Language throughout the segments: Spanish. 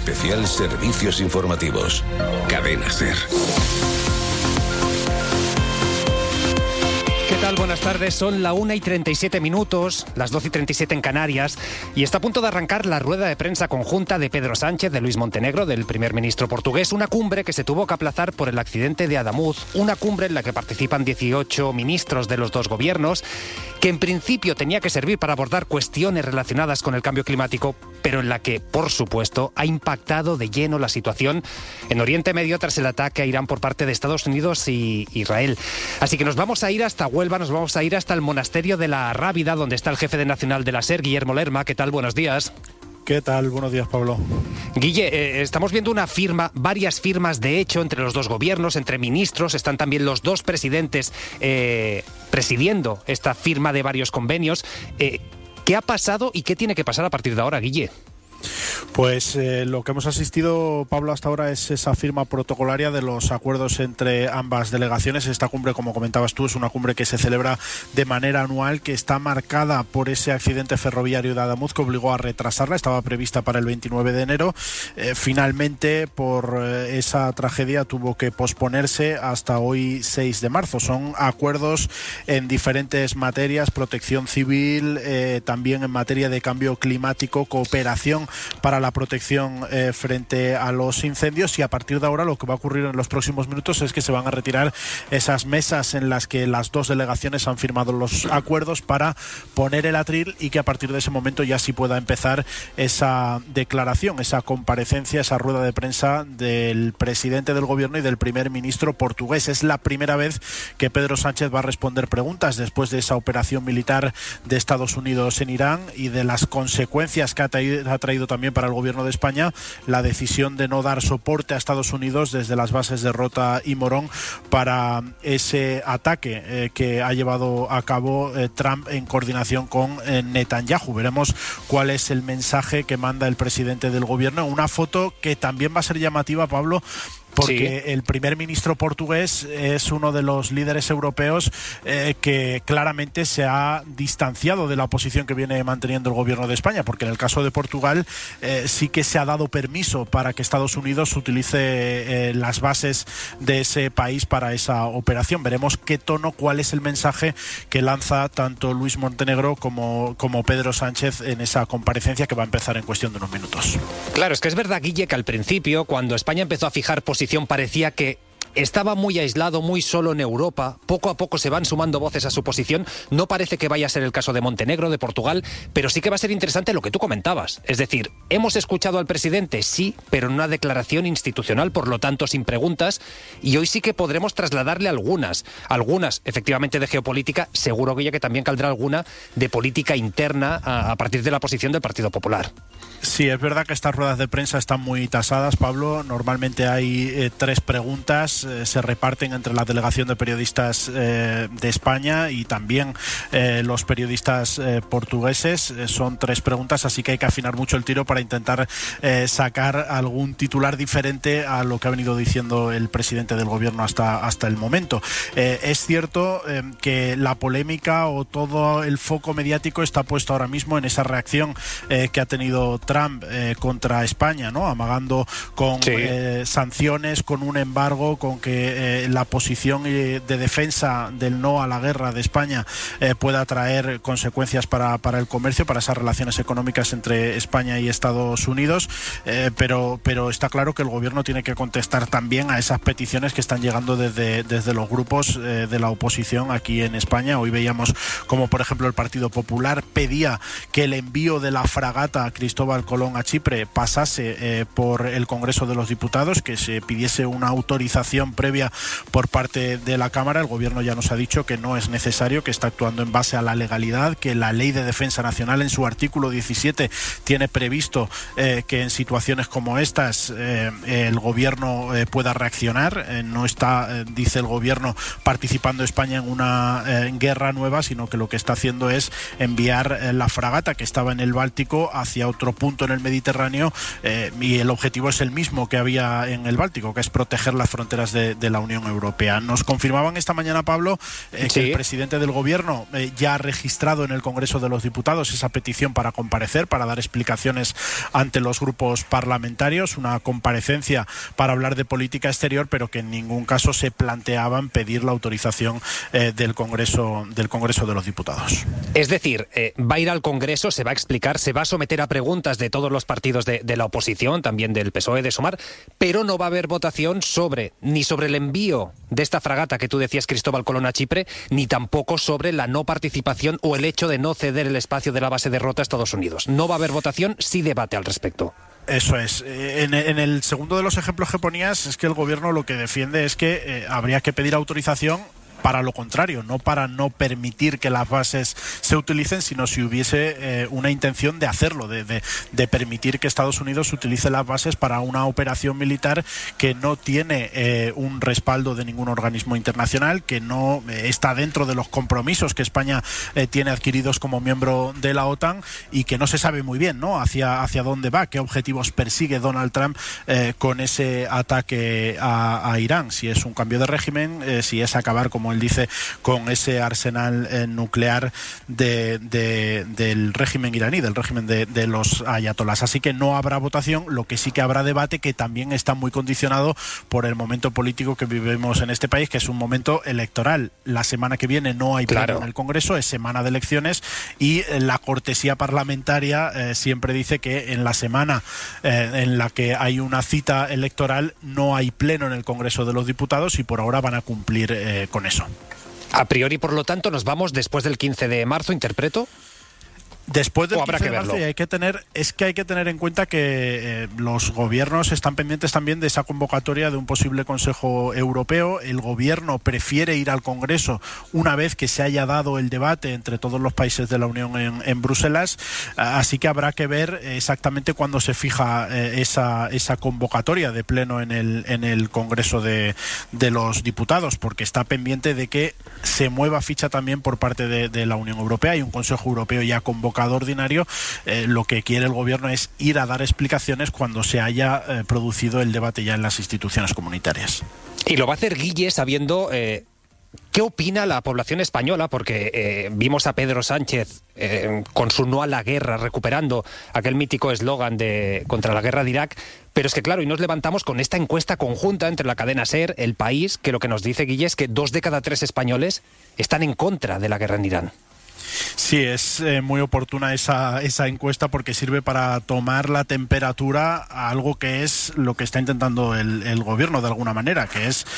Especial Servicios Informativos. Cadena SER. ¿Qué tal? Buenas tardes. Son la 1:37, las 12:37 en Canarias, y está a punto de arrancar la rueda de prensa conjunta de Pedro Sánchez, de Luís Montenegro, del primer ministro portugués, una cumbre que se tuvo que aplazar por el accidente de Adamuz, una cumbre en la que participan 18 ministros de los dos gobiernos, que en principio tenía que servir para abordar cuestiones relacionadas con el cambio climático, pero en la que, por supuesto, ha impactado de lleno la situación en Oriente Medio tras el ataque a Irán por parte de Estados Unidos y Israel. Así que nos vamos a ir hasta Huelva, nos vamos a ir hasta el monasterio de la Rábida, donde está el jefe nacional de la SER, Guillermo Lerma. ¿Qué tal? Buenos días. ¿Qué tal? Buenos días, Pablo. Guille, estamos viendo varias firmas de hecho entre los dos gobiernos, entre ministros. Están también los dos presidentes presidiendo esta firma de varios convenios. ¿Qué ha pasado y qué tiene que pasar a partir de ahora, Guille? Pues lo que hemos asistido, Pablo, hasta ahora es esa firma protocolaria de los acuerdos entre ambas delegaciones. Esta cumbre, como comentabas tú, es una cumbre que se celebra de manera anual, que está marcada por ese accidente ferroviario de Adamuz que obligó a retrasarla. Estaba prevista para el 29 de enero. Finalmente, por esa tragedia, tuvo que posponerse hasta hoy, 6 de marzo. Son acuerdos en diferentes materias: protección civil, también en materia de cambio climático, cooperación para la protección frente a los incendios, y a partir de ahora lo que va a ocurrir en los próximos minutos es que se van a retirar esas mesas en las que las dos delegaciones han firmado los acuerdos para poner el atril, y que a partir de ese momento ya sí pueda empezar esa declaración, esa comparecencia, esa rueda de prensa del presidente del gobierno y del primer ministro portugués. Es la primera vez que Pedro Sánchez va a responder preguntas después de esa operación militar de Estados Unidos en Irán y de las consecuencias que ha traído también para el gobierno de España la decisión de no dar soporte a Estados Unidos desde las bases de Rota y Morón para ese ataque que ha llevado a cabo Trump en coordinación con Netanyahu. Veremos cuál es el mensaje que manda el presidente del gobierno. Una foto que también va a ser llamativa, Pablo, porque sí, el primer ministro portugués es uno de los líderes europeos que claramente se ha distanciado de la posición que viene manteniendo el gobierno de España, porque en el caso de Portugal sí que se ha dado permiso para que Estados Unidos utilice las bases de ese país para esa operación. Veremos qué tono, cuál es el mensaje que lanza tanto Luís Montenegro como Pedro Sánchez en esa comparecencia que va a empezar en cuestión de unos minutos. Claro, es que es verdad, Guille, que al principio, cuando España empezó a fijar posición, parecía que estaba muy aislado, muy solo en Europa. Poco a poco se van sumando voces a su posición. No parece que vaya a ser el caso de Montenegro, de Portugal, pero sí que va a ser interesante lo que tú comentabas. Es decir, hemos escuchado al presidente, sí, pero en una declaración institucional, por lo tanto sin preguntas, y hoy sí que podremos trasladarle algunas, efectivamente de geopolítica. Seguro que también caldrá alguna de política interna a partir de la posición del Partido Popular. Sí, es verdad que estas ruedas de prensa están muy tasadas, Pablo. Normalmente hay 3 preguntas. Se reparten entre la delegación de periodistas de España y también los periodistas portugueses. Son 3 preguntas, así que hay que afinar mucho el tiro para intentar sacar algún titular diferente a lo que ha venido diciendo el presidente del gobierno hasta el momento. Es cierto que la polémica o todo el foco mediático está puesto ahora mismo en esa reacción que ha tenido Trump contra España, ¿no? Amagando con sanciones, con un embargo, con que la posición de defensa del no a la guerra de España pueda traer consecuencias para el comercio, para esas relaciones económicas entre España y Estados Unidos, pero está claro que el gobierno tiene que contestar también a esas peticiones que están llegando desde los grupos de la oposición aquí en España. Hoy veíamos como, por ejemplo, el Partido Popular pedía que el envío de la fragata Cristóbal Colón a Chipre pasase por el Congreso de los Diputados, que se pidiese una autorización previa por parte de la Cámara. El gobierno ya nos ha dicho que no es necesario, que está actuando en base a la legalidad, que la Ley de Defensa Nacional en su artículo 17 tiene previsto que en situaciones como estas el gobierno pueda reaccionar. No está, dice el gobierno, participando España en una guerra nueva, sino que lo que está haciendo es enviar la fragata que estaba en el Báltico hacia otro punto en el Mediterráneo, y el objetivo es el mismo que había en el Báltico, que es proteger las fronteras puertas de la Unión Europea. Nos confirmaban esta mañana, Pablo, que el presidente del Gobierno ya ha registrado en el Congreso de los Diputados esa petición para comparecer, para dar explicaciones ante los grupos parlamentarios, una comparecencia para hablar de política exterior, pero que en ningún caso se planteaban pedir la autorización del Congreso de los Diputados. Es decir, va a ir al Congreso, se va a explicar, se va a someter a preguntas de todos los partidos de la oposición, también del PSOE, de Sumar, pero no va a haber votación ni sobre el envío de esta fragata que tú decías, Cristóbal Colón, a Chipre, ni tampoco sobre la no participación o el hecho de no ceder el espacio de la base de Rota a Estados Unidos. No va a haber votación, sí debate al respecto. Eso es. En el segundo de los ejemplos que ponías, es que el Gobierno lo que defiende es que habría que pedir autorización para lo contrario, no para no permitir que las bases se utilicen, sino si hubiese una intención de hacerlo, de permitir que Estados Unidos utilice las bases para una operación militar que no tiene un respaldo de ningún organismo internacional, que no está dentro de los compromisos que España tiene adquiridos como miembro de la OTAN y que no se sabe muy bien, ¿no?, hacia dónde va, qué objetivos persigue Donald Trump con ese ataque a Irán, si es un cambio de régimen, si es acabar, como él dice, con ese arsenal nuclear del régimen iraní, del régimen de los ayatolás. Así que no habrá votación, lo que sí que habrá debate, que también está muy condicionado por el momento político que vivimos en este país, que es un momento electoral. La semana que viene no hay pleno en el Congreso, es semana de elecciones, y la cortesía parlamentaria siempre dice que en la semana en la que hay una cita electoral no hay pleno en el Congreso de los Diputados, y por ahora van a cumplir con eso. A priori, por lo tanto, nos vamos después del 15 de marzo, ¿interpreto? Después del 15 de marzo, hay que tener en cuenta que los gobiernos están pendientes también de esa convocatoria de un posible Consejo Europeo. El gobierno prefiere ir al Congreso una vez que se haya dado el debate entre todos los países de la Unión en Bruselas, así que habrá que ver exactamente cuándo se fija esa convocatoria de pleno en el Congreso de los Diputados, porque está pendiente de que se mueva ficha también por parte de la Unión Europea. Hay un Consejo Europeo ya convocado ordinario. Lo que quiere el gobierno es ir a dar explicaciones cuando se haya producido el debate ya en las instituciones comunitarias. Y lo va a hacer Guille sabiendo qué opina la población española, porque vimos a Pedro Sánchez con su no a la guerra, recuperando aquel mítico eslogan contra la guerra de Irak. Pero es que claro, y nos levantamos con esta encuesta conjunta entre la cadena SER, El País, que lo que nos dice, Guille, es que 2 de cada 3 españoles están en contra de la guerra en Irán. Sí, es muy oportuna esa encuesta, porque sirve para tomar la temperatura a algo que es lo que está intentando el gobierno de alguna manera, que es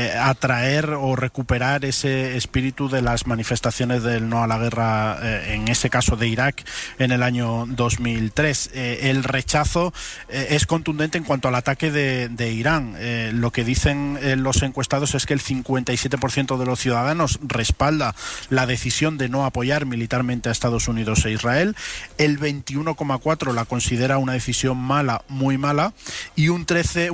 atraer o recuperar ese espíritu de las manifestaciones del no a la guerra, en ese caso de Irak, en el año 2003. El rechazo es contundente en cuanto al ataque de Irán. Lo que dicen los encuestados es que el 57% de los ciudadanos respalda la decisión de no apoyar militarmente a Estados Unidos e Israel, el 21,4% la considera una decisión mala, muy mala, y un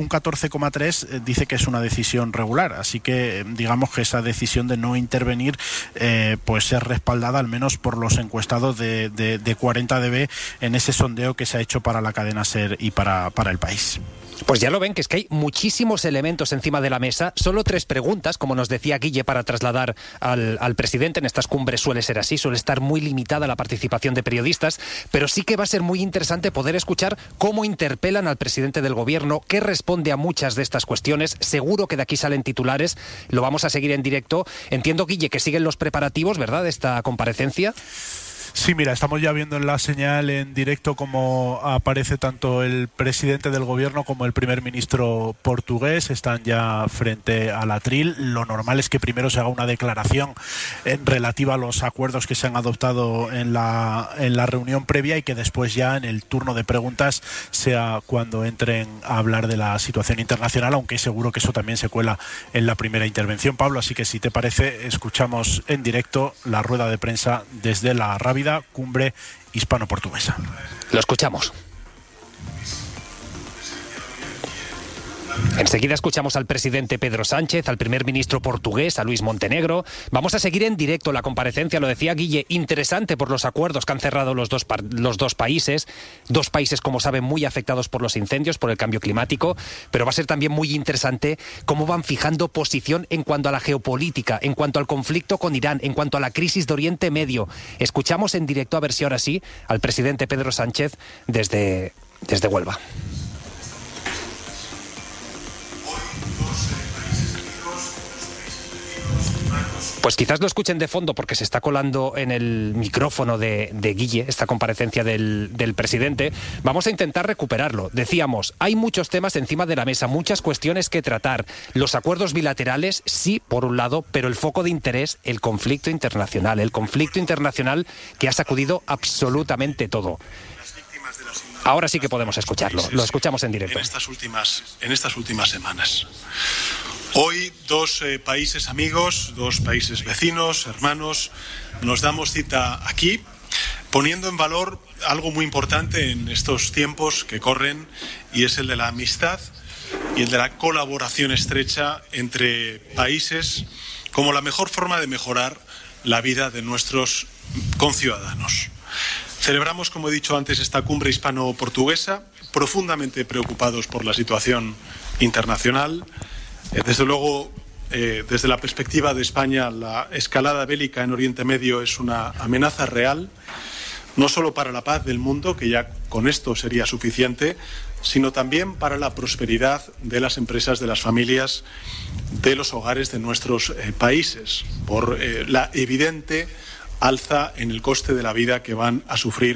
14,3% dice que es una decisión regular. Así que digamos que esa decisión de no intervenir pues es respaldada al menos por los encuestados de 40 dB en ese sondeo que se ha hecho para la cadena SER y para El País. Pues ya lo ven, que es que hay muchísimos elementos encima de la mesa, solo 3 preguntas, como nos decía Guille, para trasladar al presidente. En estas cumbres suele ser así, suele estar muy limitada la participación de periodistas, pero sí que va a ser muy interesante poder escuchar cómo interpelan al presidente del gobierno, qué responde a muchas de estas cuestiones. Seguro que de aquí salen titulares, lo vamos a seguir en directo. Entiendo, Guille, que siguen los preparativos, ¿verdad?, de esta comparecencia. Sí, mira, estamos ya viendo en la señal en directo cómo aparece tanto el presidente del gobierno como el primer ministro portugués. Están ya frente al atril. Lo normal es que primero se haga una declaración relativa a los acuerdos que se han adoptado en la reunión previa, y que después ya en el turno de preguntas sea cuando entren a hablar de la situación internacional, aunque seguro que eso también se cuela en la primera intervención, Pablo. Así que si te parece, escuchamos en directo la rueda de prensa desde la Rábida Cumbre Hispano-Portuguesa. Lo escuchamos. Enseguida escuchamos al presidente Pedro Sánchez, al primer ministro portugués, a Luis Montenegro. Vamos a seguir en directo la comparecencia, lo decía Guille, interesante por los acuerdos que han cerrado los dos países. Dos países, como saben, muy afectados por los incendios, por el cambio climático, pero va a ser también muy interesante cómo van fijando posición en cuanto a la geopolítica, en cuanto al conflicto con Irán, en cuanto a la crisis de Oriente Medio. Escuchamos en directo, a ver si ahora sí, al presidente Pedro Sánchez desde Huelva. Pues quizás lo escuchen de fondo porque se está colando en el micrófono de Guille esta comparecencia del presidente. Vamos a intentar recuperarlo. Decíamos, hay muchos temas encima de la mesa, muchas cuestiones que tratar. Los acuerdos bilaterales, sí, por un lado, pero el foco de interés, el conflicto internacional que ha sacudido absolutamente todo. Ahora sí que podemos escucharlo. Lo escuchamos en directo. En estas últimas semanas. Hoy dos países amigos, dos países vecinos, hermanos, nos damos cita aquí, poniendo en valor algo muy importante en estos tiempos que corren, y es el de la amistad y el de la colaboración estrecha entre países como la mejor forma de mejorar la vida de nuestros conciudadanos. Celebramos, como he dicho antes, esta cumbre hispano-portuguesa, profundamente preocupados por la situación internacional. Desde luego, desde la perspectiva de España, la escalada bélica en Oriente Medio es una amenaza real, no solo para la paz del mundo, que ya con esto sería suficiente, sino también para la prosperidad de las empresas, de las familias, de los hogares de nuestros países, por la evidente alza en el coste de la vida que van a sufrir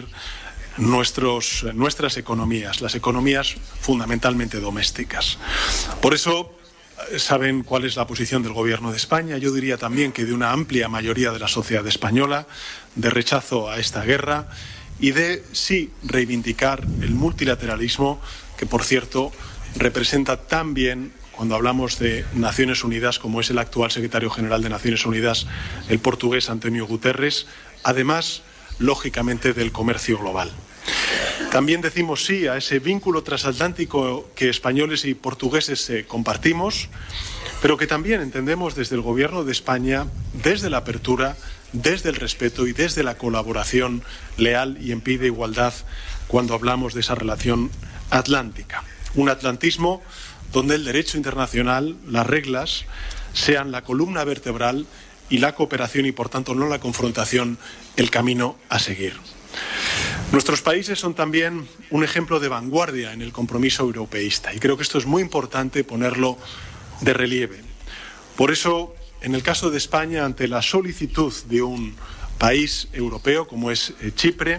nuestras economías, las economías fundamentalmente domésticas. Por eso, saben cuál es la posición del Gobierno de España, yo diría también que de una amplia mayoría de la sociedad española, de rechazo a esta guerra y de, sí, reivindicar el multilateralismo, que, por cierto, representa también, cuando hablamos de Naciones Unidas, como es el actual secretario general de Naciones Unidas, el portugués António Guterres, además, lógicamente, del comercio global. También decimos sí a ese vínculo transatlántico que españoles y portugueses compartimos, pero que también entendemos desde el Gobierno de España, desde la apertura, desde el respeto y desde la colaboración leal y en pie de igualdad cuando hablamos de esa relación atlántica. Un atlantismo donde el derecho internacional, las reglas, sean la columna vertebral y la cooperación y, por tanto, no la confrontación, el camino a seguir. Nuestros países son también un ejemplo de vanguardia en el compromiso europeísta y creo que esto es muy importante ponerlo de relieve. Por eso, en el caso de España, ante la solicitud de un país europeo como es Chipre,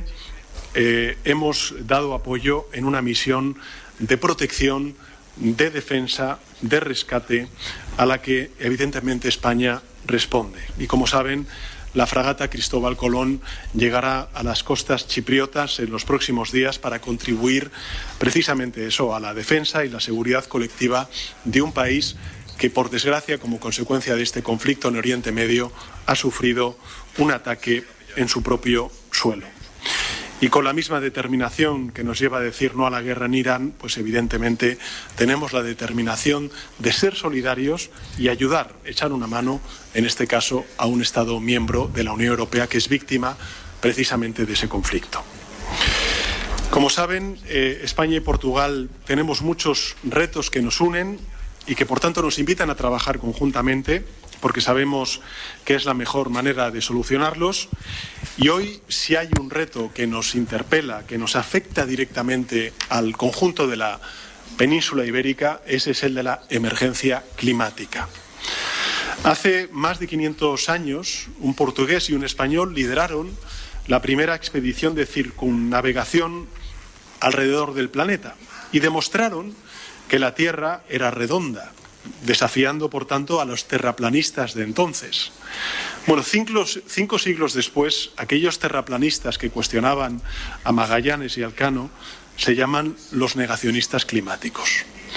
hemos dado apoyo en una misión de protección, de defensa, de rescate, a la que evidentemente España responde. Y como saben, la fragata Cristóbal Colón llegará a las costas chipriotas en los próximos días para contribuir precisamente eso, a la defensa y la seguridad colectiva de un país que, por desgracia, como consecuencia de este conflicto en Oriente Medio, ha sufrido un ataque en su propio suelo. Y con la misma determinación que nos lleva a decir no a la guerra en Irán, pues evidentemente tenemos la determinación de ser solidarios y ayudar, echar una mano, en este caso, a un Estado miembro de la Unión Europea que es víctima precisamente de ese conflicto. Como saben, España y Portugal tenemos muchos retos que nos unen y que, por tanto, nos invitan a trabajar conjuntamente, porque sabemos que es la mejor manera de solucionarlos. Y hoy, si hay un reto que nos interpela, que nos afecta directamente al conjunto de la península ibérica, ese es el de la emergencia climática. Hace más de 500 años, un portugués y un español lideraron la primera expedición de circunnavegación alrededor del planeta y demostraron que la Tierra era redonda, desafiando, por tanto, a los terraplanistas de entonces. Bueno, 5 siglos después, aquellos terraplanistas que cuestionaban a Magallanes y Elcano se llaman los negacionistas climáticos.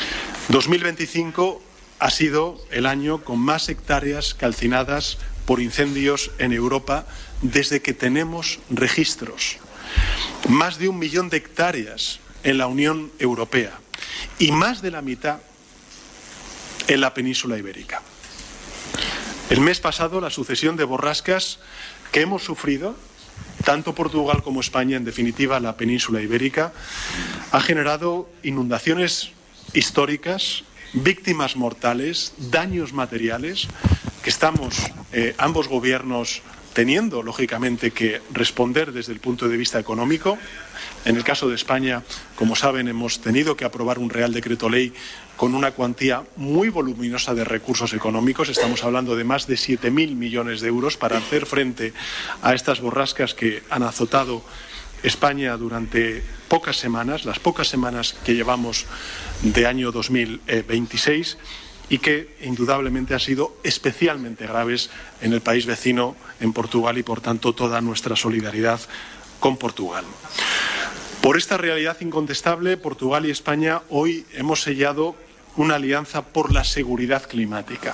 2025 ha sido el año con más hectáreas calcinadas por incendios en Europa desde que tenemos registros. Más de 1 millón de hectáreas en la Unión Europea y más de la mitad en la península ibérica. El mes pasado, la sucesión de borrascas que hemos sufrido, tanto Portugal como España, en definitiva la península ibérica, ha generado inundaciones históricas, víctimas mortales, daños materiales que estamos ambos gobiernos teniendo, lógicamente, que responder desde el punto de vista económico. En el caso de España, como saben, hemos tenido que aprobar un Real Decreto Ley con una cuantía muy voluminosa de recursos económicos. Estamos hablando de más de 7.000 millones de euros para hacer frente a estas borrascas que han azotado España durante pocas semanas, las pocas semanas que llevamos de año 2026, y que indudablemente han sido especialmente graves en el país vecino, en Portugal, y por tanto toda nuestra solidaridad con Portugal. Por esta realidad incontestable, Portugal y España hoy hemos sellado una alianza por la seguridad climática.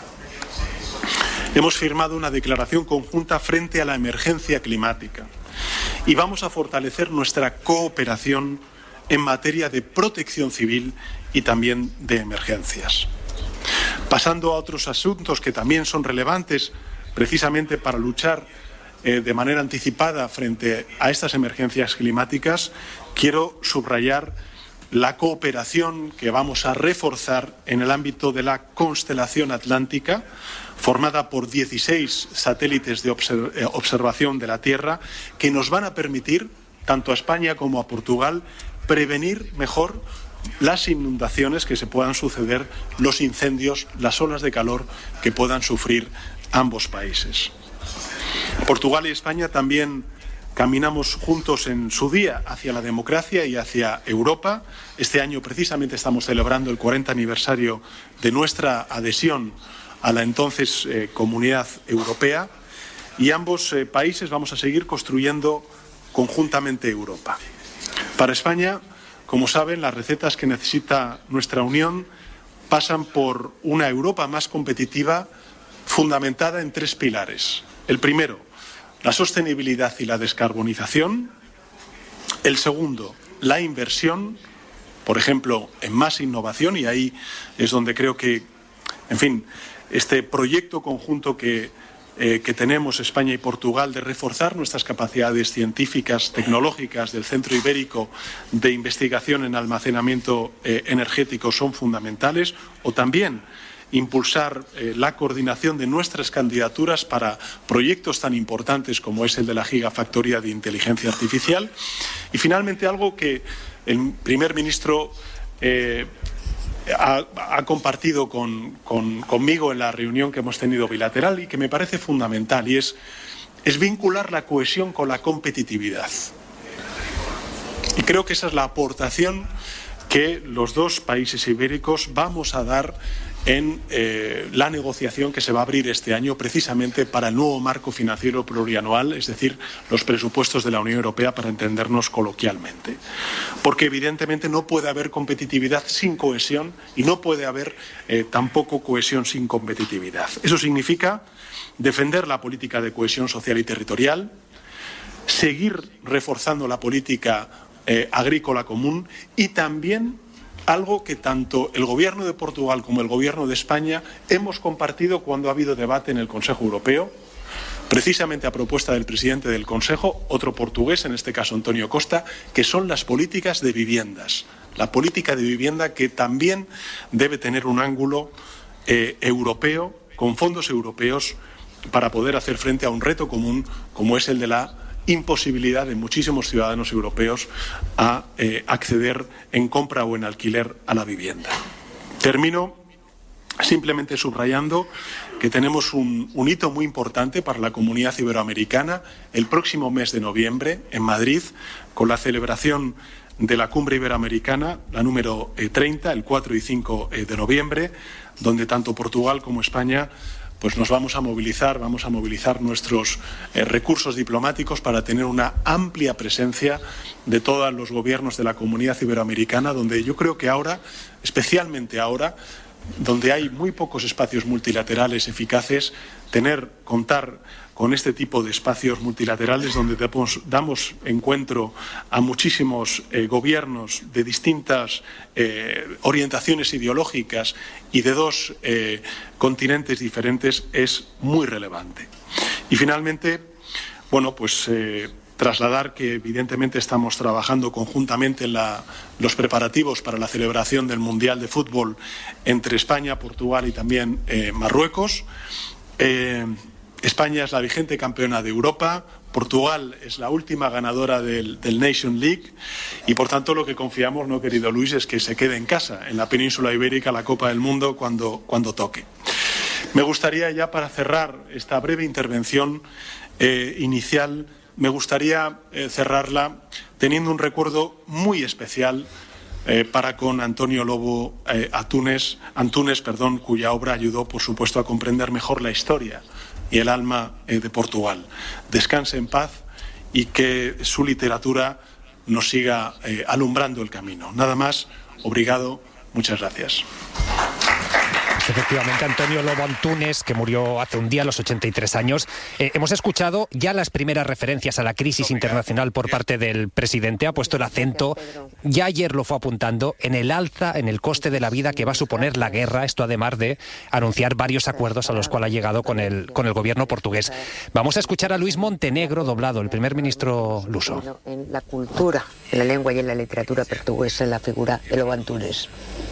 Hemos firmado una declaración conjunta frente a la emergencia climática y vamos a fortalecer nuestra cooperación en materia de protección civil y también de emergencias. Pasando a otros asuntos que también son relevantes precisamente para luchar de manera anticipada frente a estas emergencias climáticas, quiero subrayar la cooperación que vamos a reforzar en el ámbito de la constelación atlántica, formada por 16 satélites de observación de la Tierra, que nos van a permitir, tanto a España como a Portugal, prevenir mejor las inundaciones que se puedan suceder, los incendios, las olas de calor que puedan sufrir ambos países. Portugal y España también caminamos juntos en su día hacia la democracia y hacia Europa. Este año precisamente estamos celebrando el 40 aniversario de nuestra adhesión a la entonces Comunidad Europea, y ambos países vamos a seguir construyendo conjuntamente Europa. Para España, como saben, las recetas que necesita nuestra Unión pasan por una Europa más competitiva, fundamentada en 3 pilares. El primero, la sostenibilidad y la descarbonización. El segundo, la inversión, por ejemplo, en más innovación, y ahí es donde creo que, en fin, este proyecto conjunto que tenemos España y Portugal de reforzar nuestras capacidades científicas, tecnológicas del Centro Ibérico de Investigación en Almacenamiento Energético son fundamentales, o también impulsar la coordinación de nuestras candidaturas para proyectos tan importantes como es el de la Gigafactoría de Inteligencia Artificial. Y finalmente algo que el primer ministro ha compartido conmigo en la reunión que hemos tenido bilateral y que me parece fundamental, y es vincular la cohesión con la competitividad. Y creo que esa es la aportación que los dos países ibéricos vamos a dar en la negociación que se va a abrir este año precisamente para el nuevo marco financiero plurianual, es decir, los presupuestos de la Unión Europea, para entendernos coloquialmente. Porque evidentemente no puede haber competitividad sin cohesión y no puede haber tampoco cohesión sin competitividad. Eso significa defender la política de cohesión social y territorial, seguir reforzando la política agrícola común y también algo que tanto el Gobierno de Portugal como el Gobierno de España hemos compartido cuando ha habido debate en el Consejo Europeo, precisamente a propuesta del presidente del Consejo, otro portugués, en este caso António Costa, que son las políticas de viviendas. La política de vivienda que también debe tener un ángulo europeo, con fondos europeos, para poder hacer frente a un reto común como es el de la imposibilidad de muchísimos ciudadanos europeos a acceder en compra o en alquiler a la vivienda. Termino simplemente subrayando que tenemos un hito muy importante para la comunidad iberoamericana el próximo mes de noviembre en Madrid, con la celebración de la Cumbre Iberoamericana, la número 30, el 4 y 5 de noviembre, donde tanto Portugal como España pues nos vamos a movilizar nuestros recursos diplomáticos para tener una amplia presencia de todos los gobiernos de la comunidad iberoamericana, donde yo creo que ahora, especialmente ahora, donde hay muy pocos espacios multilaterales eficaces, contar con este tipo de espacios multilaterales donde damos encuentro a muchísimos gobiernos de distintas orientaciones ideológicas y de dos continentes diferentes es muy relevante. Y finalmente, bueno, pues trasladar que evidentemente estamos trabajando conjuntamente en los preparativos para la celebración del Mundial de Fútbol entre España, Portugal y también Marruecos. España es la vigente campeona de Europa, Portugal es la última ganadora del Nation League y por tanto lo que confiamos, ¿no, querido Luis?, es que se quede en casa, en la península ibérica, la Copa del Mundo cuando toque. Me gustaría ya, para cerrar esta breve intervención inicial, me gustaría cerrarla teniendo un recuerdo muy especial para con Antonio Lobo Antunes, cuya obra ayudó, por supuesto, a comprender mejor la historia y el alma de Portugal. Descanse en paz y que su literatura nos siga alumbrando el camino. Nada más, obrigado, muchas gracias. Efectivamente, Antonio Lobo Antunes, que murió hace un día a los 83 años. Hemos escuchado ya las primeras referencias a la crisis internacional por parte del presidente. Ha puesto el acento, ya ayer lo fue apuntando, en el alza, en el coste de la vida que va a suponer la guerra. Esto además de anunciar varios acuerdos a los cuales ha llegado con el gobierno portugués. Vamos a escuchar a Luis Montenegro doblado, el primer ministro luso. En la cultura, en la lengua y en la literatura portuguesa, en la figura de Lobo Antunes.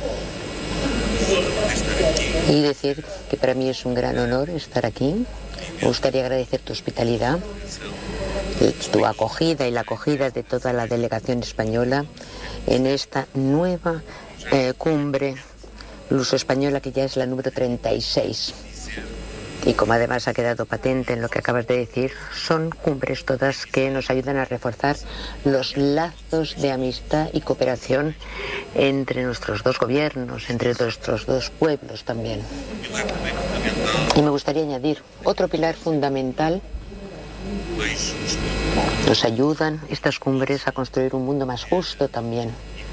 Y decir que para mí es un gran honor estar aquí. Me gustaría agradecer tu hospitalidad, tu acogida y la acogida de toda la delegación española en esta nueva cumbre luso-española, que ya es la número 36. Y como además ha quedado patente en lo que acabas de decir, son cumbres todas que nos ayudan a reforzar los lazos de amistad y cooperación entre nuestros dos gobiernos, entre nuestros dos pueblos también. Y me gustaría añadir otro pilar fundamental. Nos ayudan estas cumbres a construir un mundo más justo también.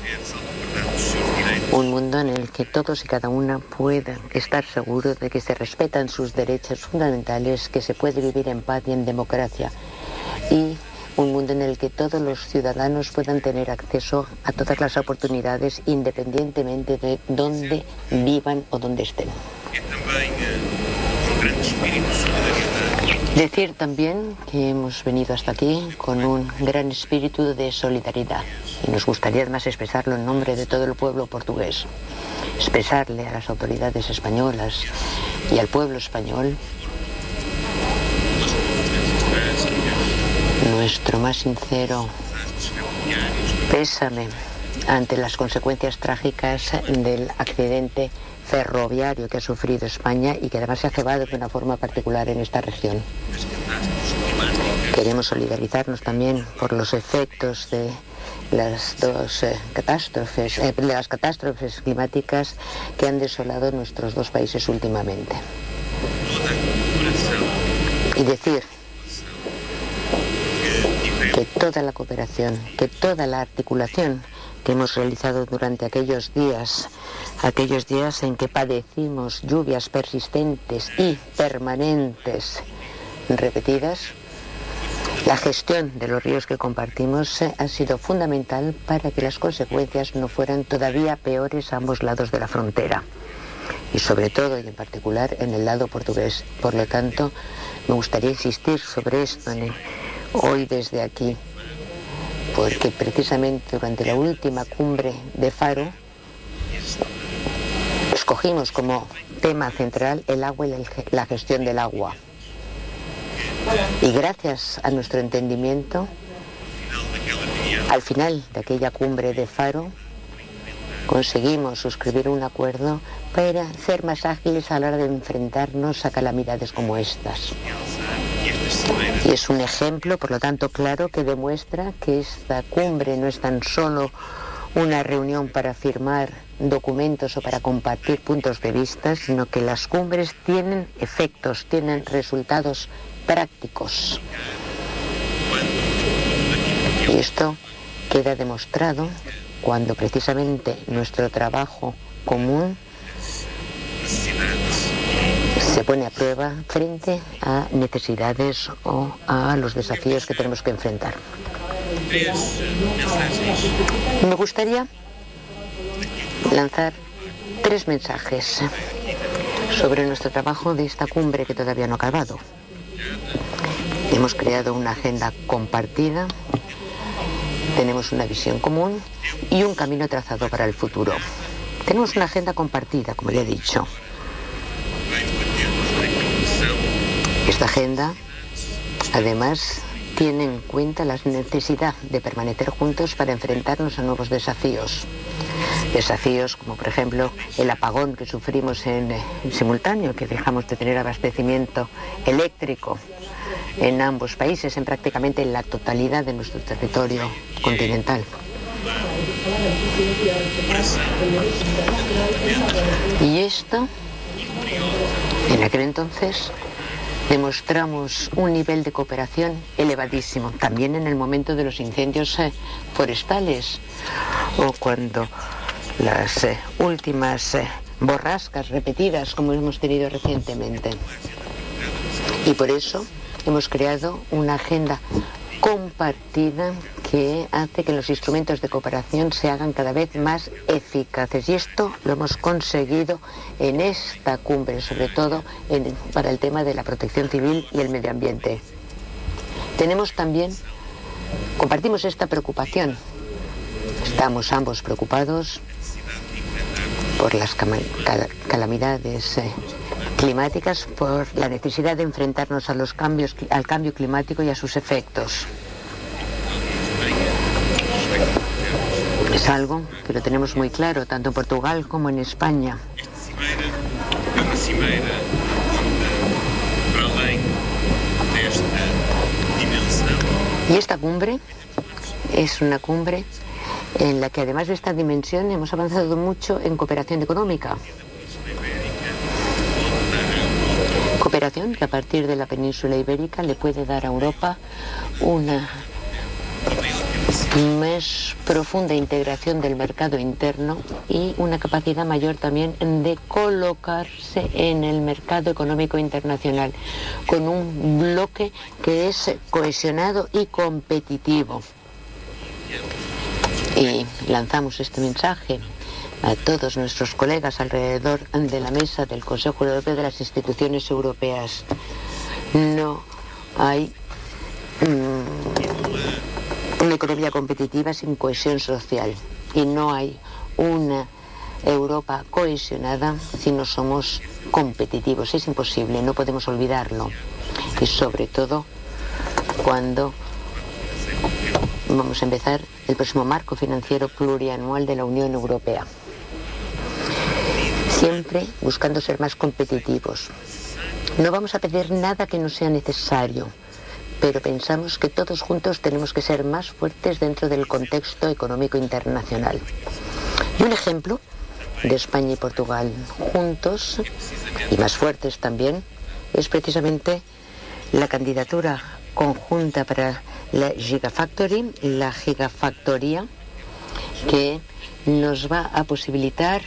Un mundo en el que todos y cada una puedan estar seguros de que se respetan sus derechos fundamentales, que se puede vivir en paz y en democracia. Y un mundo en el que todos los ciudadanos puedan tener acceso a todas las oportunidades independientemente de dónde vivan o dónde estén. Decir también que hemos venido hasta aquí con un gran espíritu de solidaridad y nos gustaría además expresarlo en nombre de todo el pueblo portugués, expresarle a las autoridades españolas y al pueblo español nuestro más sincero pésame ante las consecuencias trágicas del accidente ferroviario que ha sufrido España y que además se ha cebado de una forma particular en esta región. Queremos solidarizarnos también por los efectos de las dos catástrofes climáticas que han desolado nuestros dos países últimamente. Y decir que toda la cooperación, que toda la articulación que hemos realizado durante aquellos días en que padecimos lluvias persistentes y permanentes repetidas, la gestión de los ríos que compartimos ha sido fundamental para que las consecuencias no fueran todavía peores a ambos lados de la frontera, y sobre todo y en particular en el lado portugués. Por lo tanto, me gustaría insistir sobre esto hoy desde aquí, porque precisamente durante la última cumbre de Faro escogimos como tema central el agua y la gestión del agua. Y gracias a nuestro entendimiento, al final de aquella cumbre de Faro, conseguimos suscribir un acuerdo para ser más ágiles a la hora de enfrentarnos a calamidades como estas. Y es un ejemplo, por lo tanto, claro, que demuestra que esta cumbre no es tan solo una reunión para firmar documentos o para compartir puntos de vista, sino que las cumbres tienen efectos, tienen resultados prácticos. Y esto queda demostrado cuando precisamente nuestro trabajo común se pone a prueba frente a necesidades o a los desafíos que tenemos que enfrentar. Me gustaría lanzar 3 mensajes sobre nuestro trabajo de esta cumbre que todavía no ha acabado. Hemos creado una agenda compartida, tenemos una visión común y un camino trazado para el futuro. Tenemos una agenda compartida, como le he dicho. Esta agenda, además, tiene en cuenta la necesidad de permanecer juntos para enfrentarnos a nuevos desafíos. Desafíos como, por ejemplo, el apagón que sufrimos en simultáneo, que dejamos de tener abastecimiento eléctrico en ambos países, en prácticamente la totalidad de nuestro territorio continental. Y esto, en aquel entonces, demostramos un nivel de cooperación elevadísimo, también en el momento de los incendios forestales o cuando las últimas borrascas repetidas como hemos tenido recientemente. Y por eso hemos creado una agenda compartida que hace que los instrumentos de cooperación se hagan cada vez más eficaces. Y esto lo hemos conseguido en esta cumbre, sobre todo para el tema de la protección civil y el medio ambiente. Compartimos esta preocupación. Estamos ambos preocupados por las calamidades climáticas, por la necesidad de enfrentarnos al cambio climático y a sus efectos. Es algo que lo tenemos muy claro, tanto en Portugal como en España. Y esta cumbre es una cumbre en la que, además de esta dimensión, hemos avanzado mucho en cooperación económica. Cooperación que a partir de la península ibérica le puede dar a Europa una más profunda integración del mercado interno y una capacidad mayor también de colocarse en el mercado económico internacional con un bloque que es cohesionado y competitivo. Y lanzamos este mensaje a todos nuestros colegas alrededor de la mesa del Consejo Europeo, de las instituciones europeas. No hay una economía competitiva sin cohesión social y no hay una Europa cohesionada si no somos competitivos. Es imposible, no podemos olvidarlo. Y sobre todo cuando vamos a empezar el próximo marco financiero plurianual de la Unión Europea. Siempre buscando ser más competitivos. No vamos a pedir nada que no sea necesario, pero pensamos que todos juntos tenemos que ser más fuertes dentro del contexto económico internacional. Y un ejemplo de España y Portugal juntos, y más fuertes también, es precisamente la candidatura conjunta para la Gigafactory, la gigafactoría, que nos va a posibilitar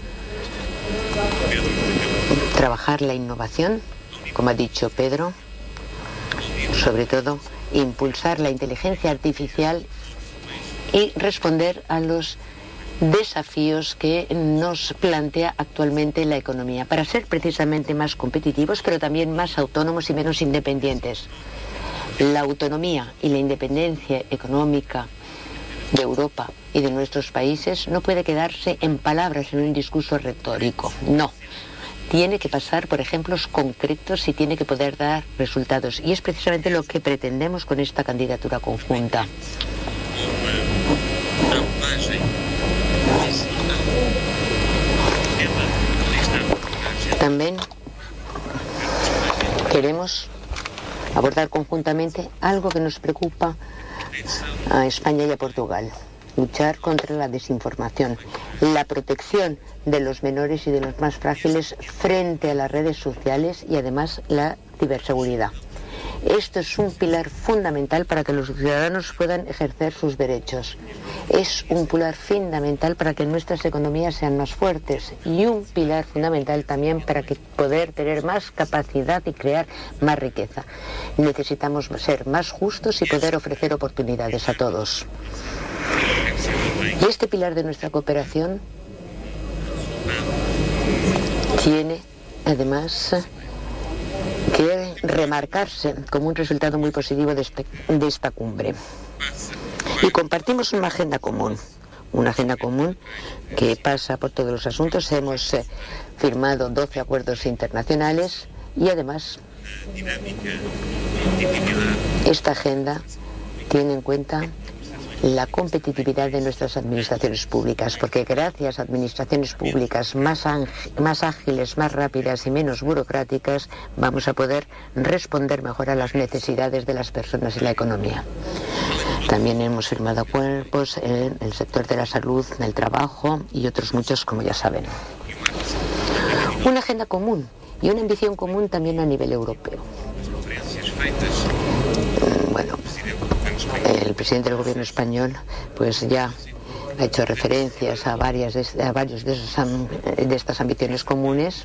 trabajar la innovación, como ha dicho Pedro, sobre todo impulsar la inteligencia artificial y responder a los desafíos que nos plantea actualmente la economía, para ser precisamente más competitivos, pero también más autónomos y menos independientes. La autonomía y la independencia económica de Europa y de nuestros países no puede quedarse en palabras, en un discurso retórico. No. Tiene que pasar por ejemplos concretos y tiene que poder dar resultados. Y es precisamente lo que pretendemos con esta candidatura conjunta. También queremos abordar conjuntamente algo que nos preocupa a España y a Portugal: luchar contra la desinformación, la protección de los menores y de los más frágiles frente a las redes sociales y además la ciberseguridad. Esto es un pilar fundamental para que los ciudadanos puedan ejercer sus derechos. Es un pilar fundamental para que nuestras economías sean más fuertes y un pilar fundamental también para que poder tener más capacidad y crear más riqueza. Necesitamos ser más justos y poder ofrecer oportunidades a todos. Y este pilar de nuestra cooperación tiene, además, que remarcarse como un resultado muy positivo de esta cumbre. Y compartimos una agenda común que pasa por todos los asuntos. Hemos firmado 12 acuerdos internacionales y además esta agenda tiene en cuenta la competitividad de nuestras administraciones públicas, porque gracias a administraciones públicas más ágiles, más rápidas y menos burocráticas, vamos a poder responder mejor a las necesidades de las personas y la economía. También hemos firmado acuerdos en el sector de la salud, del trabajo y otros muchos, como ya saben. Una agenda común y una ambición común también a nivel europeo. Bueno, el presidente del gobierno español pues ya ha hecho referencias a varios de estas ambiciones comunes,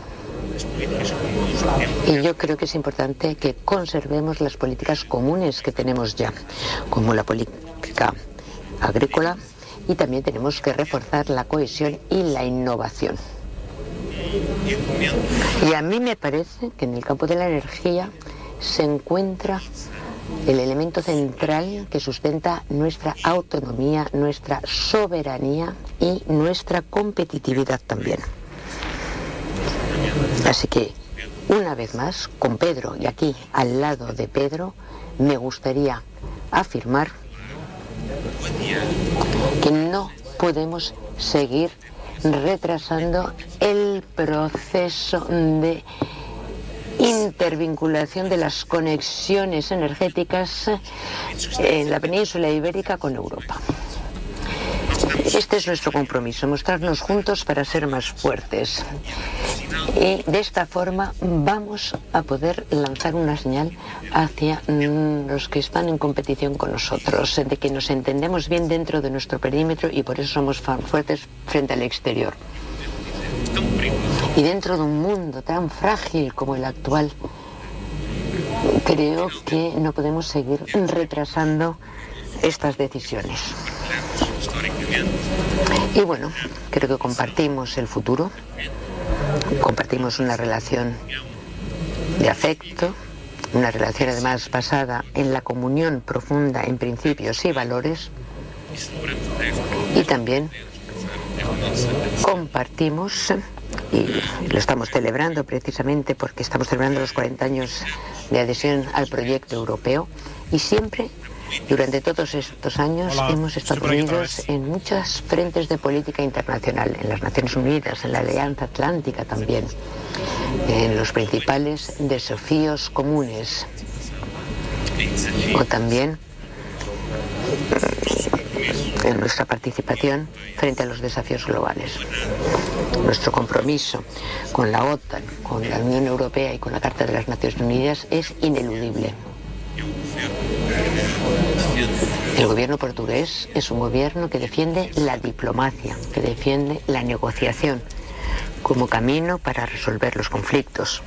y yo creo que es importante que conservemos las políticas comunes que tenemos ya, como la política agrícola, y también tenemos que reforzar la cohesión y la innovación. Y a mí me parece que en el campo de la energía se encuentra el elemento central que sustenta nuestra autonomía, nuestra soberanía y nuestra competitividad también. Así que, una vez más, con Pedro y aquí al lado de Pedro, me gustaría afirmar que no podemos seguir retrasando el proceso de intervinculación de las conexiones energéticas en la península ibérica con Europa. Este es nuestro compromiso, mostrarnos juntos para ser más fuertes. Y de esta forma vamos a poder lanzar una señal hacia los que están en competición con nosotros, de que nos entendemos bien dentro de nuestro perímetro y por eso somos fuertes frente al exterior. Y dentro de un mundo tan frágil como el actual, creo que no podemos seguir retrasando estas decisiones. Y bueno, creo que compartimos el futuro, compartimos una relación de afecto, una relación además basada en la comunión profunda en principios y valores, y también compartimos, y lo estamos celebrando precisamente porque estamos celebrando los 40 años de adhesión al proyecto europeo, y siempre durante todos estos años hemos estado unidos en muchos frentes de política internacional, en las Naciones Unidas, en la Alianza Atlántica también, en los principales desafíos comunes, o también en nuestra participación frente a los desafíos globales. Nuestro compromiso con la OTAN, con la Unión Europea y con la Carta de las Naciones Unidas es ineludible. El gobierno portugués es un gobierno que defiende la diplomacia, que defiende la negociación como camino para resolver los conflictos.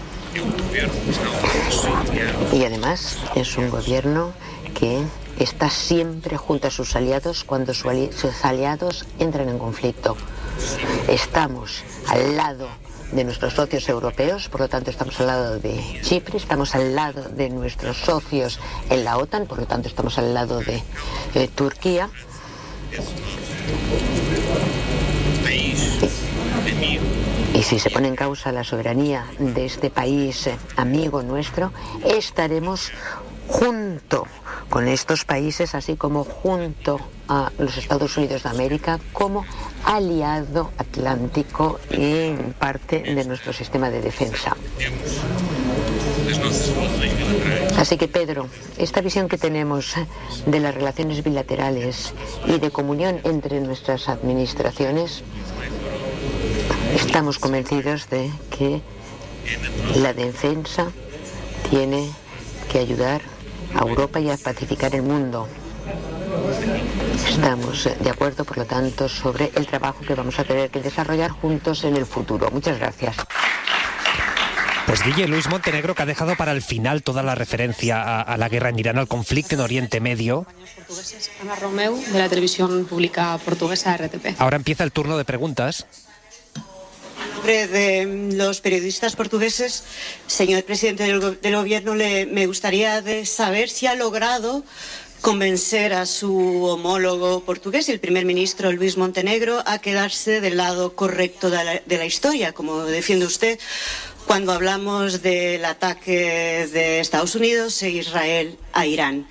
Y además es un gobierno que está siempre junto a sus aliados cuando sus aliados entran en conflicto. Estamos al lado de nuestros socios europeos, por lo tanto estamos al lado de Chipre, estamos al lado de nuestros socios en la OTAN, por lo tanto estamos al lado de Turquía. Y si se pone en causa la soberanía de este país amigo nuestro, estaremos junto con estos países, así como junto a los Estados Unidos de América, como aliado atlántico y parte de nuestro sistema de defensa. Así que, Pedro, esta visión que tenemos de las relaciones bilaterales y de comunión entre nuestras administraciones, estamos convencidos de que la defensa tiene que ayudar a Europa y a pacificar el mundo. Estamos de acuerdo, por lo tanto, sobre el trabajo que vamos a tener que desarrollar juntos en el futuro. Muchas gracias. Pues Guille, Luis Montenegro, que ha dejado para el final toda la referencia a la guerra en Irán, al conflicto en Oriente Medio. Ana Romeu, de la televisión pública portuguesa RTP. Ahora empieza el turno de preguntas. En nombre de los periodistas portugueses, señor presidente del gobierno, me gustaría saber si ha logrado convencer a su homólogo portugués, el primer ministro Luis Montenegro, a quedarse del lado correcto de la historia, como defiende usted, cuando hablamos del ataque de Estados Unidos e Israel a Irán.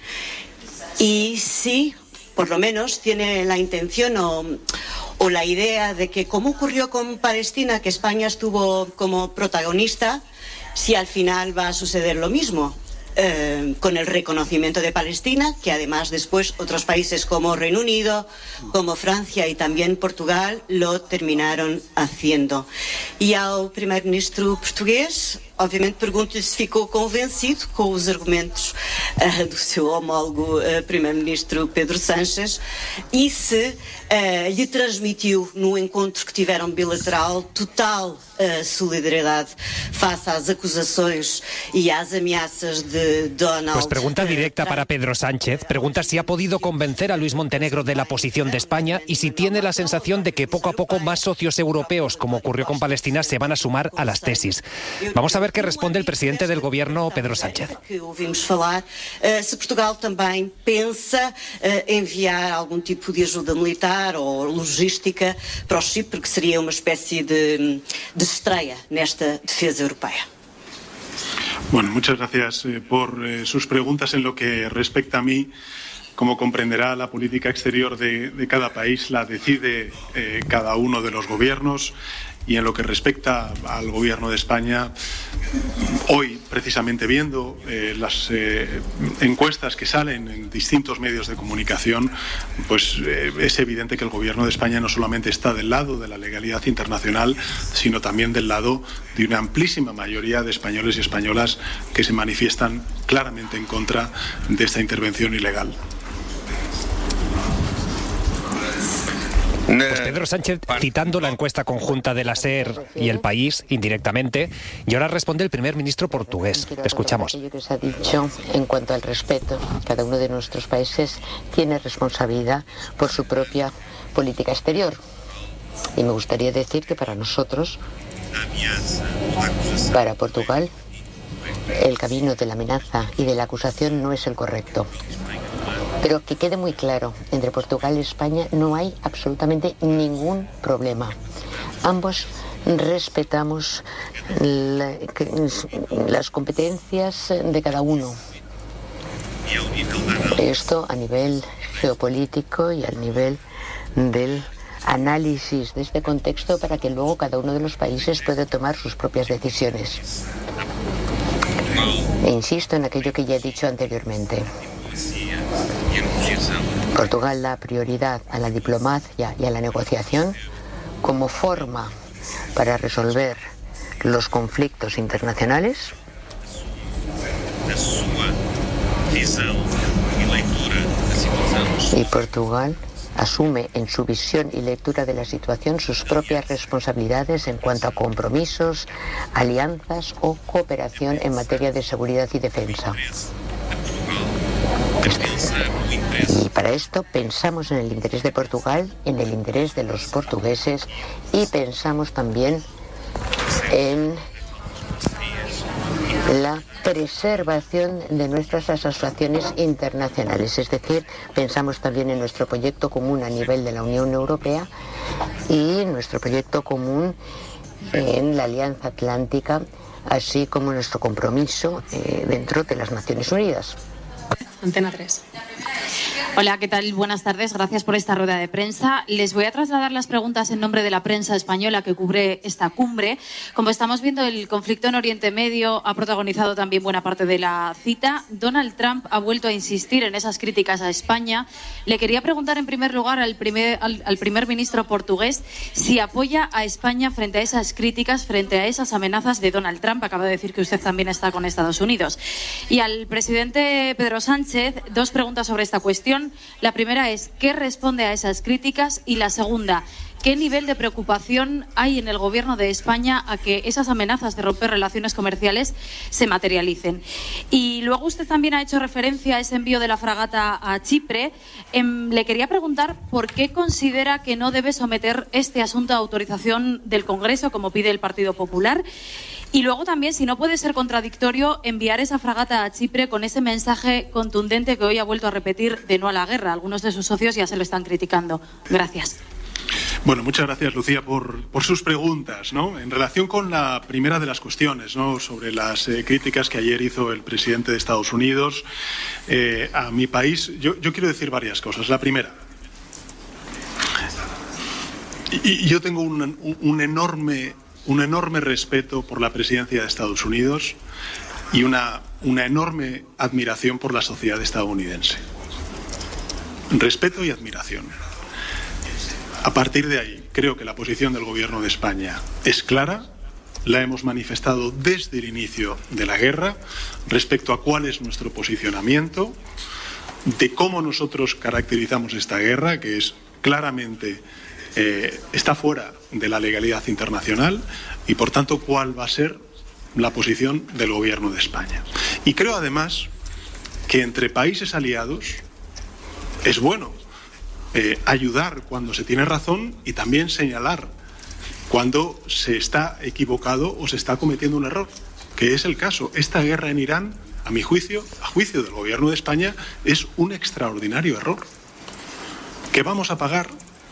Y si, por lo menos, tiene la intención o la idea de que, como ocurrió con Palestina, que España estuvo como protagonista, si al final va a suceder lo mismo. Con el reconocimiento de Palestina, que además después otros países como Reino Unido, como Francia y también Portugal lo terminaron haciendo. E ao primeiro-ministro português, obviamente pergunto-lhe se ficou convencido com os argumentos do seu homólogo primeiro-ministro Pedro Sánchez e se lhe transmitiu no encontro que tiveram bilateral total solidariedade face às acusações e às ameaças de Donald. Pues pregunta directa para Pedro Sánchez. Pregunta si ha podido convencer a Luis Montenegro de la posición de España y si tiene la sensación de que poco a poco más socios europeos, como ocurrió con Palestina, se van a sumar a las tesis. Vamos a ver qué responde el presidente del gobierno, Pedro Sánchez. Que ouvimos falar, se Portugal também pensa enviar algum tipo de ajuda militar ou logística para o Chipre, que seria uma espécie de estreia nesta defesa europea. Bueno, muchas gracias por sus preguntas. En lo que respecta a mí, como comprenderá, la política exterior de cada país la decide cada uno de los gobiernos. Y en lo que respecta al gobierno de España, hoy, precisamente viendo las encuestas que salen en distintos medios de comunicación, pues es evidente que el gobierno de España no solamente está del lado de la legalidad internacional, sino también del lado de una amplísima mayoría de españoles y españolas que se manifiestan claramente en contra de esta intervención ilegal. Pues Pedro Sánchez citando la encuesta conjunta de la SER y El País indirectamente, y ahora responde el primer ministro portugués. Escuchamos. Aquello que se ha dicho en cuanto al respeto, cada uno de nuestros países tiene responsabilidad por su propia política exterior. Y me gustaría decir que para nosotros, para Portugal, el camino de la amenaza y de la acusación no es el correcto. Pero que quede muy claro, entre Portugal y España no hay absolutamente ningún problema. Ambos respetamos las competencias de cada uno. Esto a nivel geopolítico y al nivel del análisis de este contexto para que luego cada uno de los países pueda tomar sus propias decisiones. E insisto en aquello que ya he dicho anteriormente. Portugal da prioridad a la diplomacia y a la negociación como forma para resolver los conflictos internacionales y Portugal asume en su visión y lectura de la situación sus propias responsabilidades en cuanto a compromisos, alianzas o cooperación en materia de seguridad y defensa. Y para esto pensamos en el interés de Portugal, en el interés de los portugueses y pensamos también en la preservación de nuestras asociaciones internacionales. Es decir, pensamos también en nuestro proyecto común a nivel de la Unión Europea y nuestro proyecto común en la Alianza Atlántica, así como nuestro compromiso dentro de las Naciones Unidas. Antena 3. Hola, ¿qué tal? Buenas tardes. Gracias por esta rueda de prensa. Les voy a trasladar las preguntas en nombre de la prensa española que cubre esta cumbre. Como estamos viendo, el conflicto en Oriente Medio ha protagonizado también buena parte de la cita. Donald Trump ha vuelto a insistir en esas críticas a España. Le quería preguntar en primer lugar al primer ministro portugués si apoya a España frente a esas críticas, frente a esas amenazas de Donald Trump. Acaba de decir que usted también está con Estados Unidos. Y al presidente Pedro Sánchez, dos preguntas sobre esta cuestión. La primera es, ¿qué responde a esas críticas? Y la segunda, ¿qué nivel de preocupación hay en el Gobierno de España a que esas amenazas de romper relaciones comerciales se materialicen? Y luego usted también ha hecho referencia a ese envío de la fragata a Chipre. Le quería preguntar por qué considera que no debe someter este asunto a autorización del Congreso, como pide el Partido Popular. Y luego también, si no puede ser contradictorio, enviar esa fragata a Chipre con ese mensaje contundente que hoy ha vuelto a repetir de no a la guerra. Algunos de sus socios ya se lo están criticando. Gracias. Bueno, muchas gracias, Lucía, por sus preguntas, ¿no? En relación con la primera de las cuestiones, ¿no?, sobre las críticas que ayer hizo el presidente de Estados Unidos a mi país, yo quiero decir varias cosas. La primera, y yo tengo un enorme respeto por la presidencia de Estados Unidos y una enorme admiración por la sociedad estadounidense. Respeto y admiración. A partir de ahí, creo que la posición del Gobierno de España es clara, la hemos manifestado desde el inicio de la guerra respecto a cuál es nuestro posicionamiento, de cómo nosotros caracterizamos esta guerra, que es claramente está fuera de la legalidad internacional y, por tanto, cuál va a ser la posición del Gobierno de España. Y creo, además, que entre países aliados es bueno ayudar cuando se tiene razón y también señalar cuando se está equivocado o se está cometiendo un error, que es el caso. Esta guerra en Irán, a mi juicio, a juicio del Gobierno de España, es un extraordinario error que vamos a pagar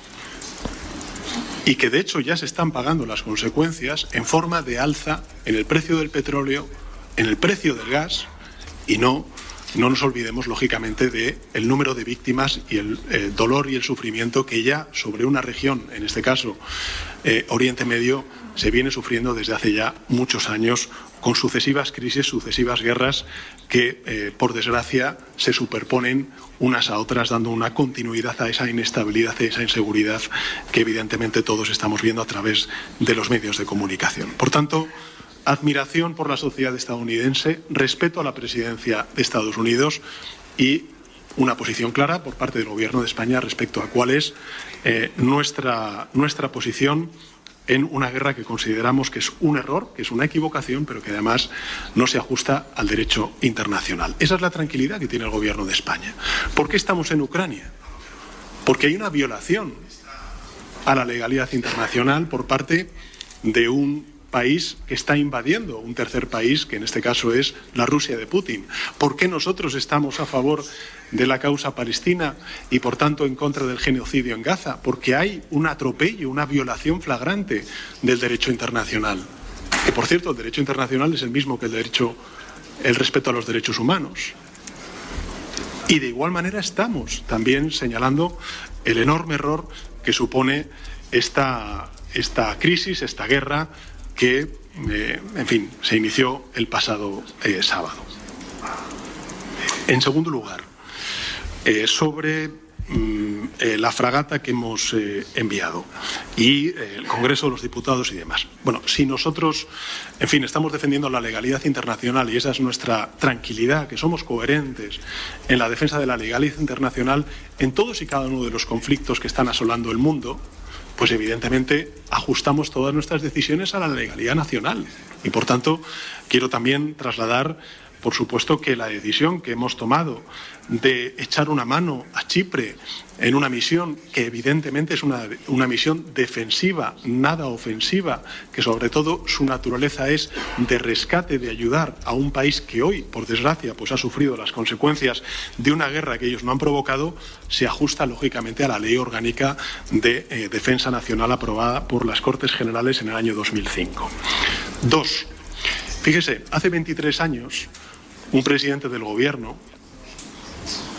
y que de hecho ya se están pagando las consecuencias en forma de alza en el precio del petróleo, en el precio del gas, y no nos olvidemos, lógicamente, del número de víctimas y el dolor y el sufrimiento que ya sobre una región, en este caso Oriente Medio, se viene sufriendo desde hace ya muchos años, con sucesivas crisis, sucesivas guerras que, por desgracia, se superponen unas a otras, dando una continuidad a esa inestabilidad, a esa inseguridad que evidentemente todos estamos viendo a través de los medios de comunicación. Por tanto, admiración por la sociedad estadounidense, respeto a la presidencia de Estados Unidos y una posición clara por parte del Gobierno de España respecto a cuál es nuestra posición en una guerra que consideramos que es un error, que es una equivocación, pero que además no se ajusta al derecho internacional. Esa es la tranquilidad que tiene el Gobierno de España. ¿Por qué estamos en Ucrania? Porque hay una violación a la legalidad internacional por parte de un país que está invadiendo un tercer país, que en este caso es la Rusia de Putin. ¿Por qué nosotros estamos a favor de la causa palestina y, por tanto, en contra del genocidio en Gaza? Porque hay un atropello, una violación flagrante del derecho internacional. Que, por cierto, el derecho internacional es el mismo que el respeto a los derechos humanos. Y de igual manera estamos también señalando el enorme error que supone esta crisis, esta guerra, que, en fin, se inició el pasado sábado. En segundo lugar, sobre la fragata que hemos enviado y el Congreso de los Diputados y demás. Bueno, si nosotros, en fin, estamos defendiendo la legalidad internacional y esa es nuestra tranquilidad, que somos coherentes en la defensa de la legalidad internacional en todos y cada uno de los conflictos que están asolando el mundo, pues evidentemente ajustamos todas nuestras decisiones a la legalidad nacional. Y por tanto, quiero también trasladar, por supuesto, que la decisión que hemos tomado de echar una mano a Chipre en una misión que evidentemente es una misión defensiva, nada ofensiva, que sobre todo su naturaleza es de rescate, de ayudar a un país que hoy, por desgracia, pues ha sufrido las consecuencias de una guerra que ellos no han provocado, se ajusta lógicamente a la Ley Orgánica de Defensa Nacional aprobada por las Cortes Generales en el año 2005. Dos, fíjese, hace 23 años un presidente del Gobierno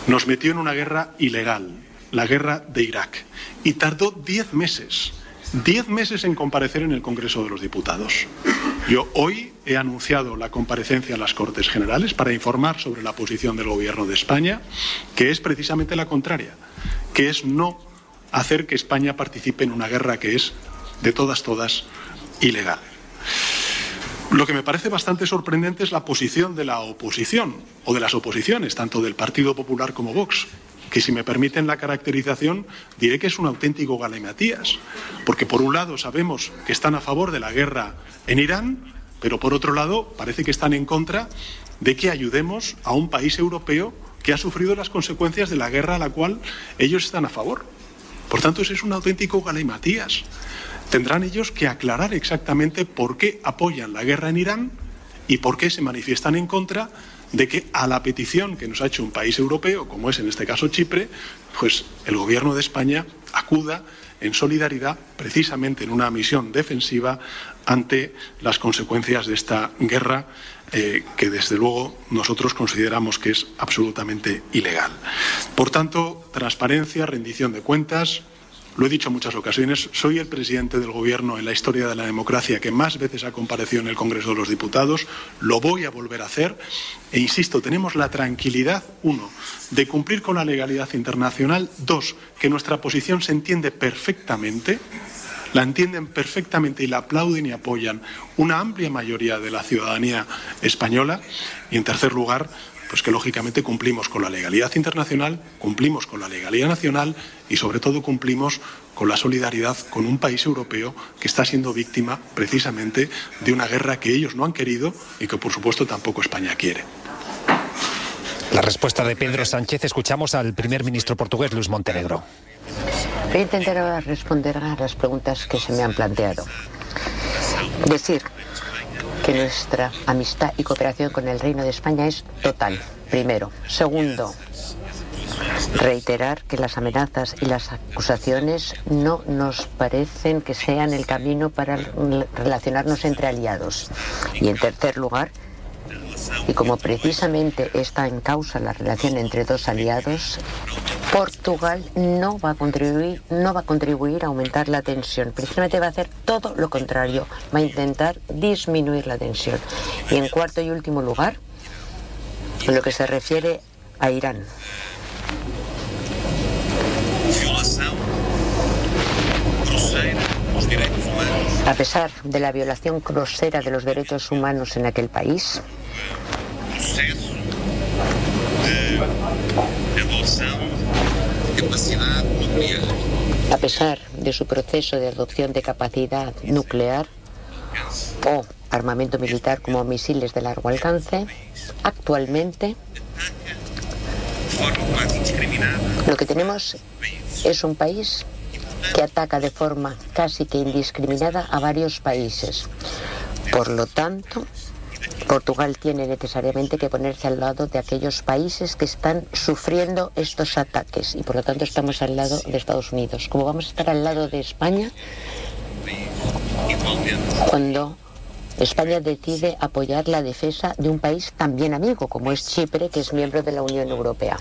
nos metió en una guerra ilegal, la guerra de Irak, y tardó 10 meses en comparecer en el Congreso de los Diputados. Yo hoy he anunciado la comparecencia en las Cortes Generales para informar sobre la posición del Gobierno de España, que es precisamente la contraria, que es no hacer que España participe en una guerra que es, de todas, ilegal. Lo que me parece bastante sorprendente es la posición de la oposición, o de las oposiciones, tanto del Partido Popular como Vox, que, si me permiten la caracterización, diré que es un auténtico galimatías, porque por un lado sabemos que están a favor de la guerra en Irán, pero por otro lado parece que están en contra de que ayudemos a un país europeo que ha sufrido las consecuencias de la guerra a la cual ellos están a favor. Por tanto, ese es un auténtico galimatías. Tendrán ellos que aclarar exactamente por qué apoyan la guerra en Irán y por qué se manifiestan en contra de que, a la petición que nos ha hecho un país europeo, como es en este caso Chipre, pues el Gobierno de España acuda en solidaridad, precisamente en una misión defensiva, ante las consecuencias de esta guerra que, desde luego, nosotros consideramos que es absolutamente ilegal. Por tanto, transparencia, rendición de cuentas. Lo he dicho en muchas ocasiones, soy el presidente del Gobierno en la historia de la democracia que más veces ha comparecido en el Congreso de los Diputados, lo voy a volver a hacer e, insisto, tenemos la tranquilidad, 1, de cumplir con la legalidad internacional, 2, que nuestra posición se entiende perfectamente, la entienden perfectamente y la aplauden y apoyan una amplia mayoría de la ciudadanía española y, en tercer lugar, pues que lógicamente cumplimos con la legalidad internacional, cumplimos con la legalidad nacional y sobre todo cumplimos con la solidaridad con un país europeo que está siendo víctima precisamente de una guerra que ellos no han querido y que por supuesto tampoco España quiere. La respuesta de Pedro Sánchez. Escuchamos al primer ministro portugués, Luis Montenegro. Voy a intentar ahora responder a las preguntas que se me han planteado. Decir que nuestra amistad y cooperación con el Reino de España es total, primero. Segundo, reiterar que las amenazas y las acusaciones no nos parecen que sean el camino para relacionarnos entre aliados. Y, en tercer lugar, y como precisamente está en causa la relación entre dos aliados, Portugal no va a contribuir a aumentar la tensión. Precisamente va a hacer todo lo contrario, va a intentar disminuir la tensión. Y, en cuarto y último lugar, en lo que se refiere a Irán. A pesar de la violación grosera de los derechos humanos en aquel país, a pesar de su proceso de adopción de capacidad nuclear o armamento militar como misiles de largo alcance, actualmente lo que tenemos es un país que ataca de forma casi que indiscriminada a varios países. Por lo tanto, Portugal tiene necesariamente que ponerse al lado de aquellos países que están sufriendo estos ataques y, por lo tanto, estamos al lado de Estados Unidos. Como vamos a estar al lado de España cuando España decide apoyar la defensa de un país también amigo, como es Chipre, que es miembro de la Unión Europea.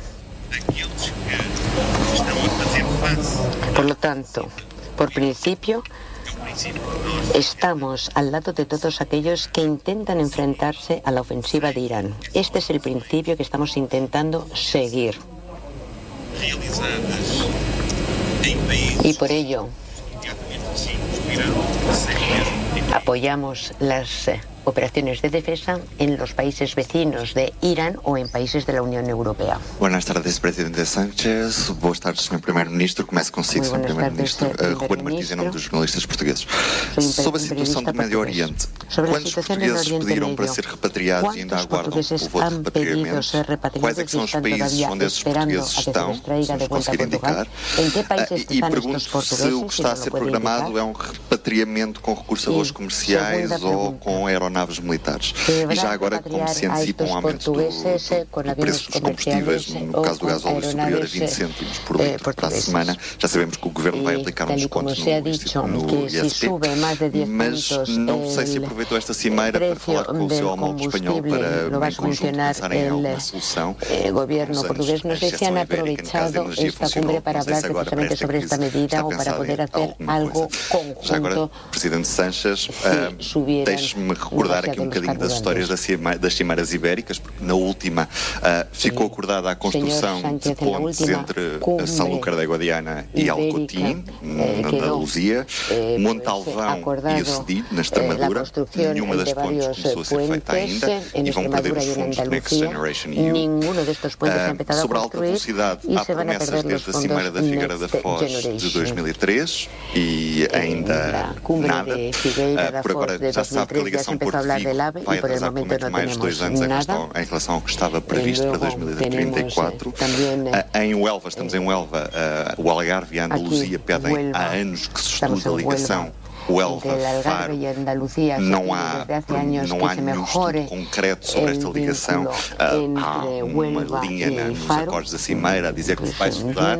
Por lo tanto, por principio, estamos al lado de todos aquellos que intentan enfrentarse a la ofensiva de Irán. Este es el principio que estamos intentando seguir. Y por ello apoyamos las operaciones de defensa en los países vecinos de Irán o en países de la Unión Europea. Buenas tardes, presidente Sánchez. Boas tardes, Sr. Primeiro-Ministro. Começo consigo, Sr. Primeiro-Ministro. Ruben Martins, em nome dos jornalistas portugueses. Sobre a situação do Médio Oriente, quantos portugueses pediram para ser repatriados e ainda aguardam o voto de repatriamento? Quais é que são os países onde esses portugueses estão, se nos conseguir indicar? E pergunto se o que está a ser programado é um repatriamento com recurso a voos comerciais ou com aeronaves aeronaves militares. E já agora, como se antecipa um aumento do preço dos combustíveis, no caso do gasóleo superior a 20 cêntimos por litro para a semana, já sabemos que o Governo vai aplicar um desconto no ISP, mas não sei se aproveitou esta cimeira para falar com o seu homólogo espanhol para, em conjunto, pensarem em alguma solução. El gobierno portugués, no sé si han aprovechado esta cumbre para hablar precisamente sobre esta medida o para poder hacer algo conjunto. Já agora, Presidente Sánchez, deixe-me recordar aqui um bocadinho das histórias das cimeiras ibéricas, porque na última ficou acordada a construção de pontes entre Sanlúcar da Guadiana e Alcotim, na Andaluzia, Montalvão e Acedí, na Extremadura. Nenhuma das pontes começou a ser feita ainda e vão perder os fundos do Next Generation EU. Sobre a alta velocidade, há promessas desde a Cimeira da Figueira da Foz de 2003 e ainda nada. Por agora já se sabe que a ligação Porto-Vigo vai atrasar pelo menos mais 2 anos em relação ao que estava previsto para 2034. Em Huelva, estamos em Huelva, o Algarve e a Andaluzia pedem há anos que se estude a ligação Huelva-Faro. Não há nenhum estudo concreto sobre esta ligação. Há uma linha nos acordos da Cimeira a dizer que se vai estudar.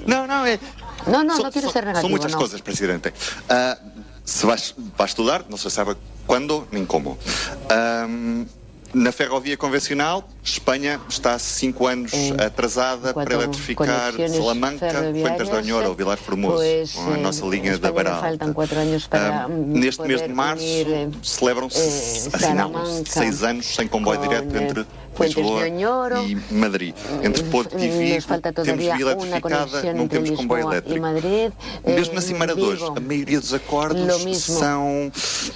No quiero ser negativo. São muitas coisas, Presidente. Se vai estudar, não se sabe quando nem como. Na ferrovia convencional, Espanha está 5 anos atrasada para eletrificar Salamanca, Fuentes de Onhora ou Vilar Formoso, a nossa linha da Beira Alta. Neste mês de março, celebram-se, assinalam-se 6 anos sem comboio direto entre Lisboa e Madrid. Entre Porto e Vigo, temos via eletrificada, não temos comboio elétrico. Mesmo na Cimeira de hoje, a maioria dos acordos são...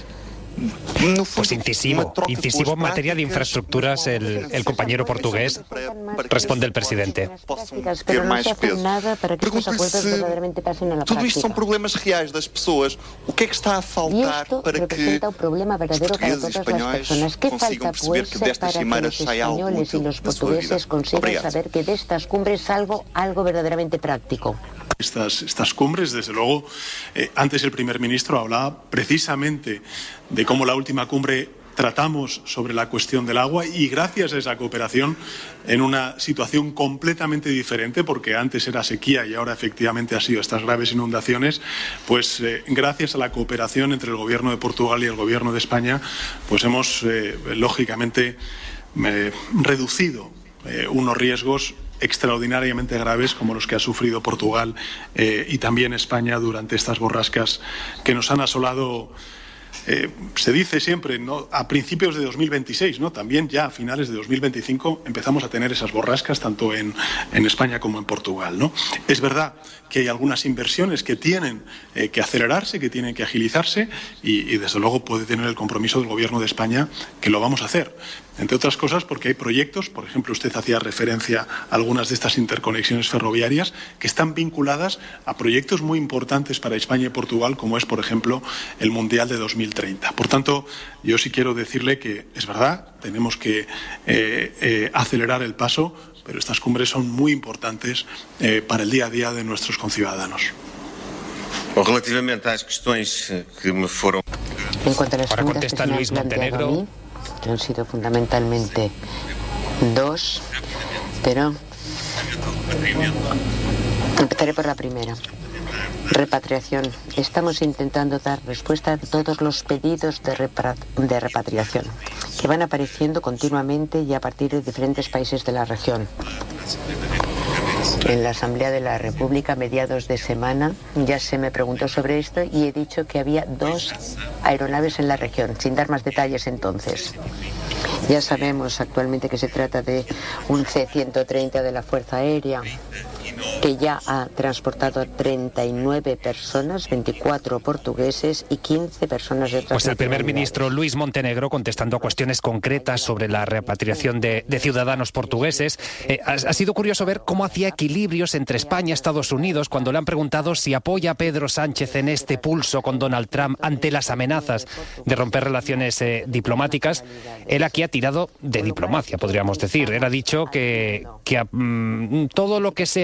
Pues incisivo en materia de infraestructuras el compañero portugués, responde el presidente. Pero no se hace nada para que estos acuerdos verdaderamente pasen a la práctica. Tudo isto são problemas reais das pessoas. O que é que está a faltar para que os portugueses e espanhóis consigam perceber que destas cimeiras sai algo útil na sua vida? Consigan saber que de estas cumbres salga algo verdaderamente práctico. Estas cumbres, desde luego, antes el primer ministro hablaba precisamente de cómo la última cumbre tratamos sobre la cuestión del agua y gracias a esa cooperación en una situación completamente diferente, porque antes era sequía y ahora efectivamente ha sido estas graves inundaciones, pues gracias a la cooperación entre el gobierno de Portugal y el gobierno de España, pues hemos lógicamente reducido unos riesgos extraordinariamente graves como los que ha sufrido Portugal y también España durante estas borrascas que nos han asolado. Se dice siempre, ¿no?, a principios de 2026, ¿no? También ya a finales de 2025 empezamos a tener esas borrascas tanto en España como en Portugal, ¿no? Es verdad que hay algunas inversiones que tienen que acelerarse, que tienen que agilizarse y desde luego puede tener el compromiso del Gobierno de España que lo vamos a hacer. Entre otras cosas porque hay proyectos, por ejemplo, usted hacía referencia a algunas de estas interconexiones ferroviarias que están vinculadas a proyectos muy importantes para España y Portugal, como es, por ejemplo, el Mundial de 2030. Por tanto, yo sí quiero decirle que es verdad, tenemos que acelerar el paso, pero estas cumbres son muy importantes para el día a día de nuestros conciudadanos. Relativamente às questões que me foram... En cuanto a las Ahora contesta Luis Montenegro. Que han sido fundamentalmente 2, pero empezaré por la primera. Repatriación. Estamos intentando dar respuesta a todos los pedidos de repatriación que van apareciendo continuamente y a partir de diferentes países de la región. En la Asamblea de la República, a mediados de semana, ya se me preguntó sobre esto y he dicho que había 2 aeronaves en la región, sin dar más detalles entonces. Ya sabemos actualmente que se trata de un C-130 de la Fuerza Aérea, que ya ha transportado a 39 personas, 24 portugueses y 15 personas de otras Pues el primer ministro Luis Montenegro, contestando a cuestiones concretas sobre la repatriación de ciudadanos portugueses, ha sido curioso ver cómo hacía equilibrios entre España y Estados Unidos cuando le han preguntado si apoya a Pedro Sánchez en este pulso con Donald Trump ante las amenazas de romper relaciones diplomáticas. Él aquí ha tirado de diplomacia, podríamos decir. Él ha dicho que todo lo que sea ahondar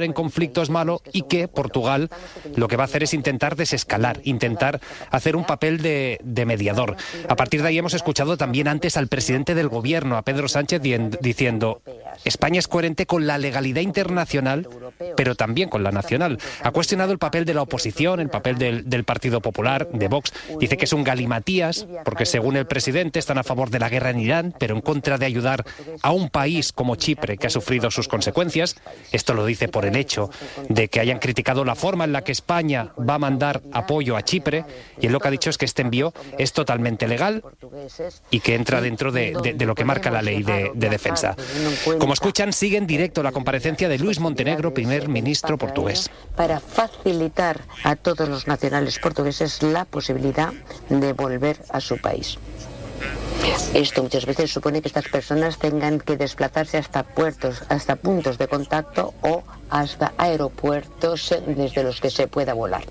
escalar en conflicto es malo y que Portugal lo que va a hacer es intentar desescalar, intentar hacer un papel de mediador. A partir de ahí hemos escuchado también antes al presidente del gobierno, a Pedro Sánchez, diciendo: España es coherente con la legalidad internacional, pero también con la nacional. Ha cuestionado el papel de la oposición, el papel del Partido Popular, de Vox. Dice que es un galimatías, porque según el presidente están a favor de la guerra en Irán, pero en contra de ayudar a un país como Chipre, que ha sufrido sus consecuencias. Esto lo dice por el hecho de que hayan criticado la forma en la que España va a mandar apoyo a Chipre, y él lo que ha dicho es que este envío es totalmente legal y que entra dentro de lo que marca la ley de defensa. Como escuchan, sigue en directo la comparecencia de Luís Montenegro, primer ministro portugués. Para facilitar a todos los nacionales portugueses la posibilidad de volver a su país. Esto muchas veces supone que estas personas tengan que desplazarse hasta puertos, hasta puntos de contacto o hasta aeropuertos desde los que se pueda volar.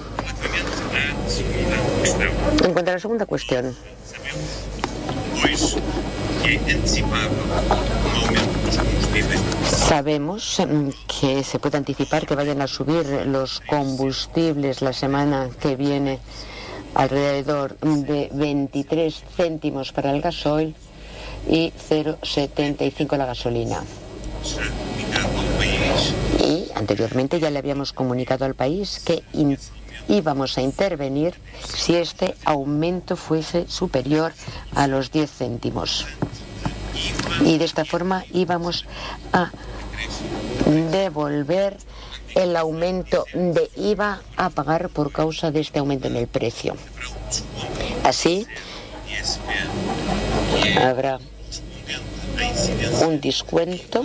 En cuanto a la segunda cuestión, sabemos que se puede anticipar que vayan a subir los combustibles la semana que viene, alrededor de 23 céntimos para el gasoil y 0,75 la gasolina. Y anteriormente ya le habíamos comunicado al país que íbamos a intervenir si este aumento fuese superior a los 10 céntimos. Y de esta forma íbamos a devolver el aumento de IVA a pagar por causa de este aumento en el precio. Así, habrá un descuento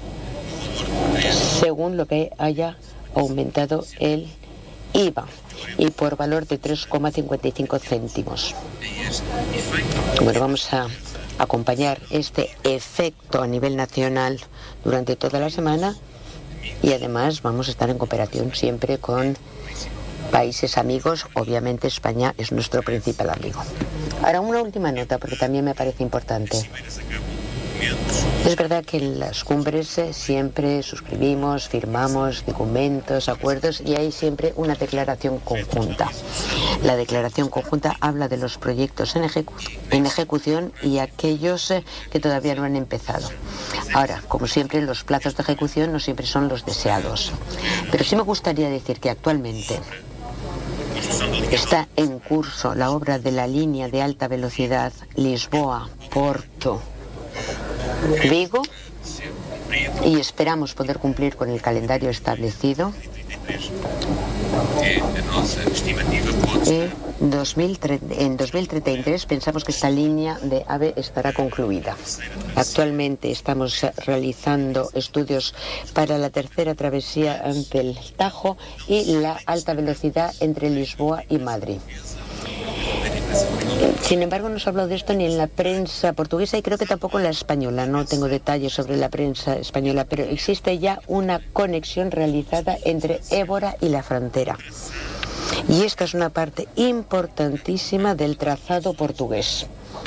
según lo que haya aumentado el IVA y por valor de 3,55 céntimos. Bueno, vamos a acompañar este efecto a nivel nacional durante toda la semana y además vamos a estar en cooperación siempre con países amigos. Obviamente España es nuestro principal amigo. Ahora una última nota porque también me parece importante. Es verdad que en las cumbres siempre suscribimos, firmamos documentos, acuerdos y hay siempre una declaración conjunta. La declaración conjunta habla de los proyectos en ejecución y aquellos que todavía no han empezado. Ahora, como siempre, los plazos de ejecución no siempre son los deseados. Pero sí me gustaría decir que actualmente está en curso la obra de la línea de alta velocidad Lisboa-Porto Vigo y esperamos poder cumplir con el calendario establecido. En 2033 pensamos que esta línea de AVE estará concluida. Actualmente estamos realizando estudios para la tercera travesía del Tajo y la alta velocidad entre Lisboa y Madrid. Sin embargo, no se ha hablado de esto ni en la prensa portuguesa y creo que tampoco en la española. No tengo detalles sobre la prensa española, pero existe ya una conexión realizada entre Évora y la frontera. Y esta es una parte importantísima del trazado portugués.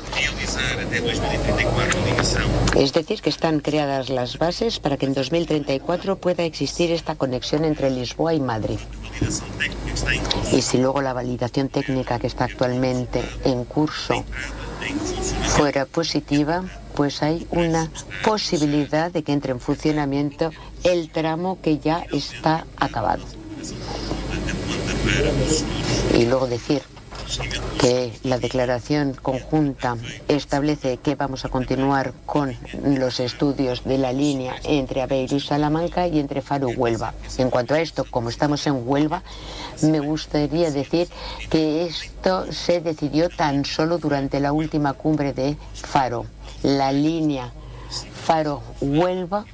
Es decir, que están creadas las bases para que en 2034 pueda existir esta conexión entre Lisboa y Madrid. Y si luego la validación técnica que está actualmente en curso fuera positiva, pues hay una posibilidad de que entre en funcionamiento el tramo que ya está acabado. Y luego decir que la declaración conjunta establece que vamos a continuar con los estudios de la línea entre Aveiro y Salamanca y entre Faro y Huelva. En cuanto a esto, como estamos en Huelva, me gustaría decir que esto se decidió tan solo durante la última cumbre de Faro. La línea Faro-Huelva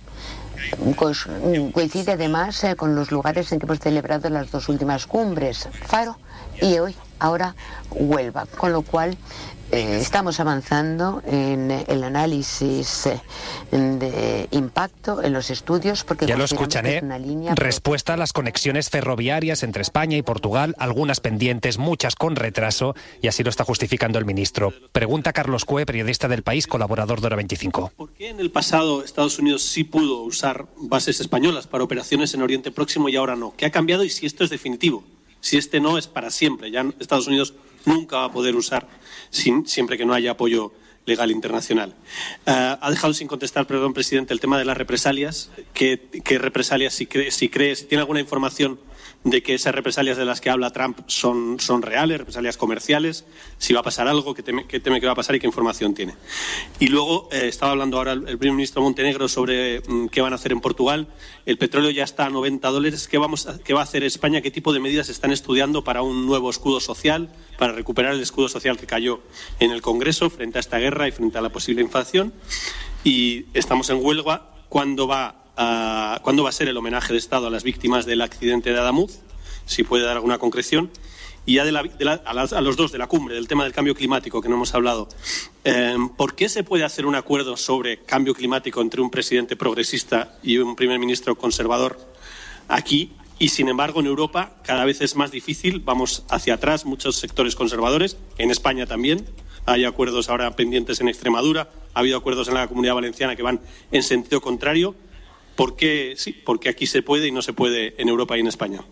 coincide además con los lugares en que hemos celebrado las dos últimas cumbres, Faro y hoy ahora Huelva, con lo cual estamos avanzando en el análisis de impacto, en los estudios, porque ya lo escuchan, respuesta a las conexiones ferroviarias entre España y Portugal, algunas pendientes, muchas con retraso, y así lo está justificando el ministro. Pregunta Carlos Cue, periodista del País, colaborador de Hora 25. ¿Por qué en el pasado Estados Unidos sí pudo usar bases españolas para operaciones en Oriente Próximo y ahora no? ¿Qué ha cambiado y si esto es definitivo? Si este no es para siempre, ya Estados Unidos nunca va a poder usar siempre que no haya apoyo legal internacional. Ha dejado sin contestar, perdón, presidente, el tema de las represalias. ¿Qué represalias, si tiene alguna información de que esas represalias de las que habla Trump son reales, represalias comerciales? Si va a pasar algo, ¿qué teme que va a pasar y qué información tiene? Y luego, estaba hablando ahora el primer ministro Montenegro sobre qué van a hacer en Portugal. El petróleo ya está a $90. ¿Qué va a hacer España? ¿Qué tipo de medidas están estudiando para un nuevo escudo social, para recuperar el escudo social que cayó en el Congreso frente a esta guerra y frente a la posible inflación? Y estamos en Huelva. ¿Cuándo va a ser el homenaje de Estado a las víctimas del accidente de Adamuz? Si puede dar alguna concreción. Y ya a los dos de la cumbre, del tema del cambio climático que no hemos hablado, ¿por qué se puede hacer un acuerdo sobre cambio climático entre un presidente progresista y un primer ministro conservador aquí? Y sin embargo en Europa cada vez es más difícil, vamos hacia atrás muchos sectores conservadores, en España también. Hay acuerdos ahora pendientes en Extremadura, ha habido acuerdos en la Comunidad Valenciana que van en sentido contrario. ¿Por qué sí? Porque aquí se puede y no se puede en Europa y en España.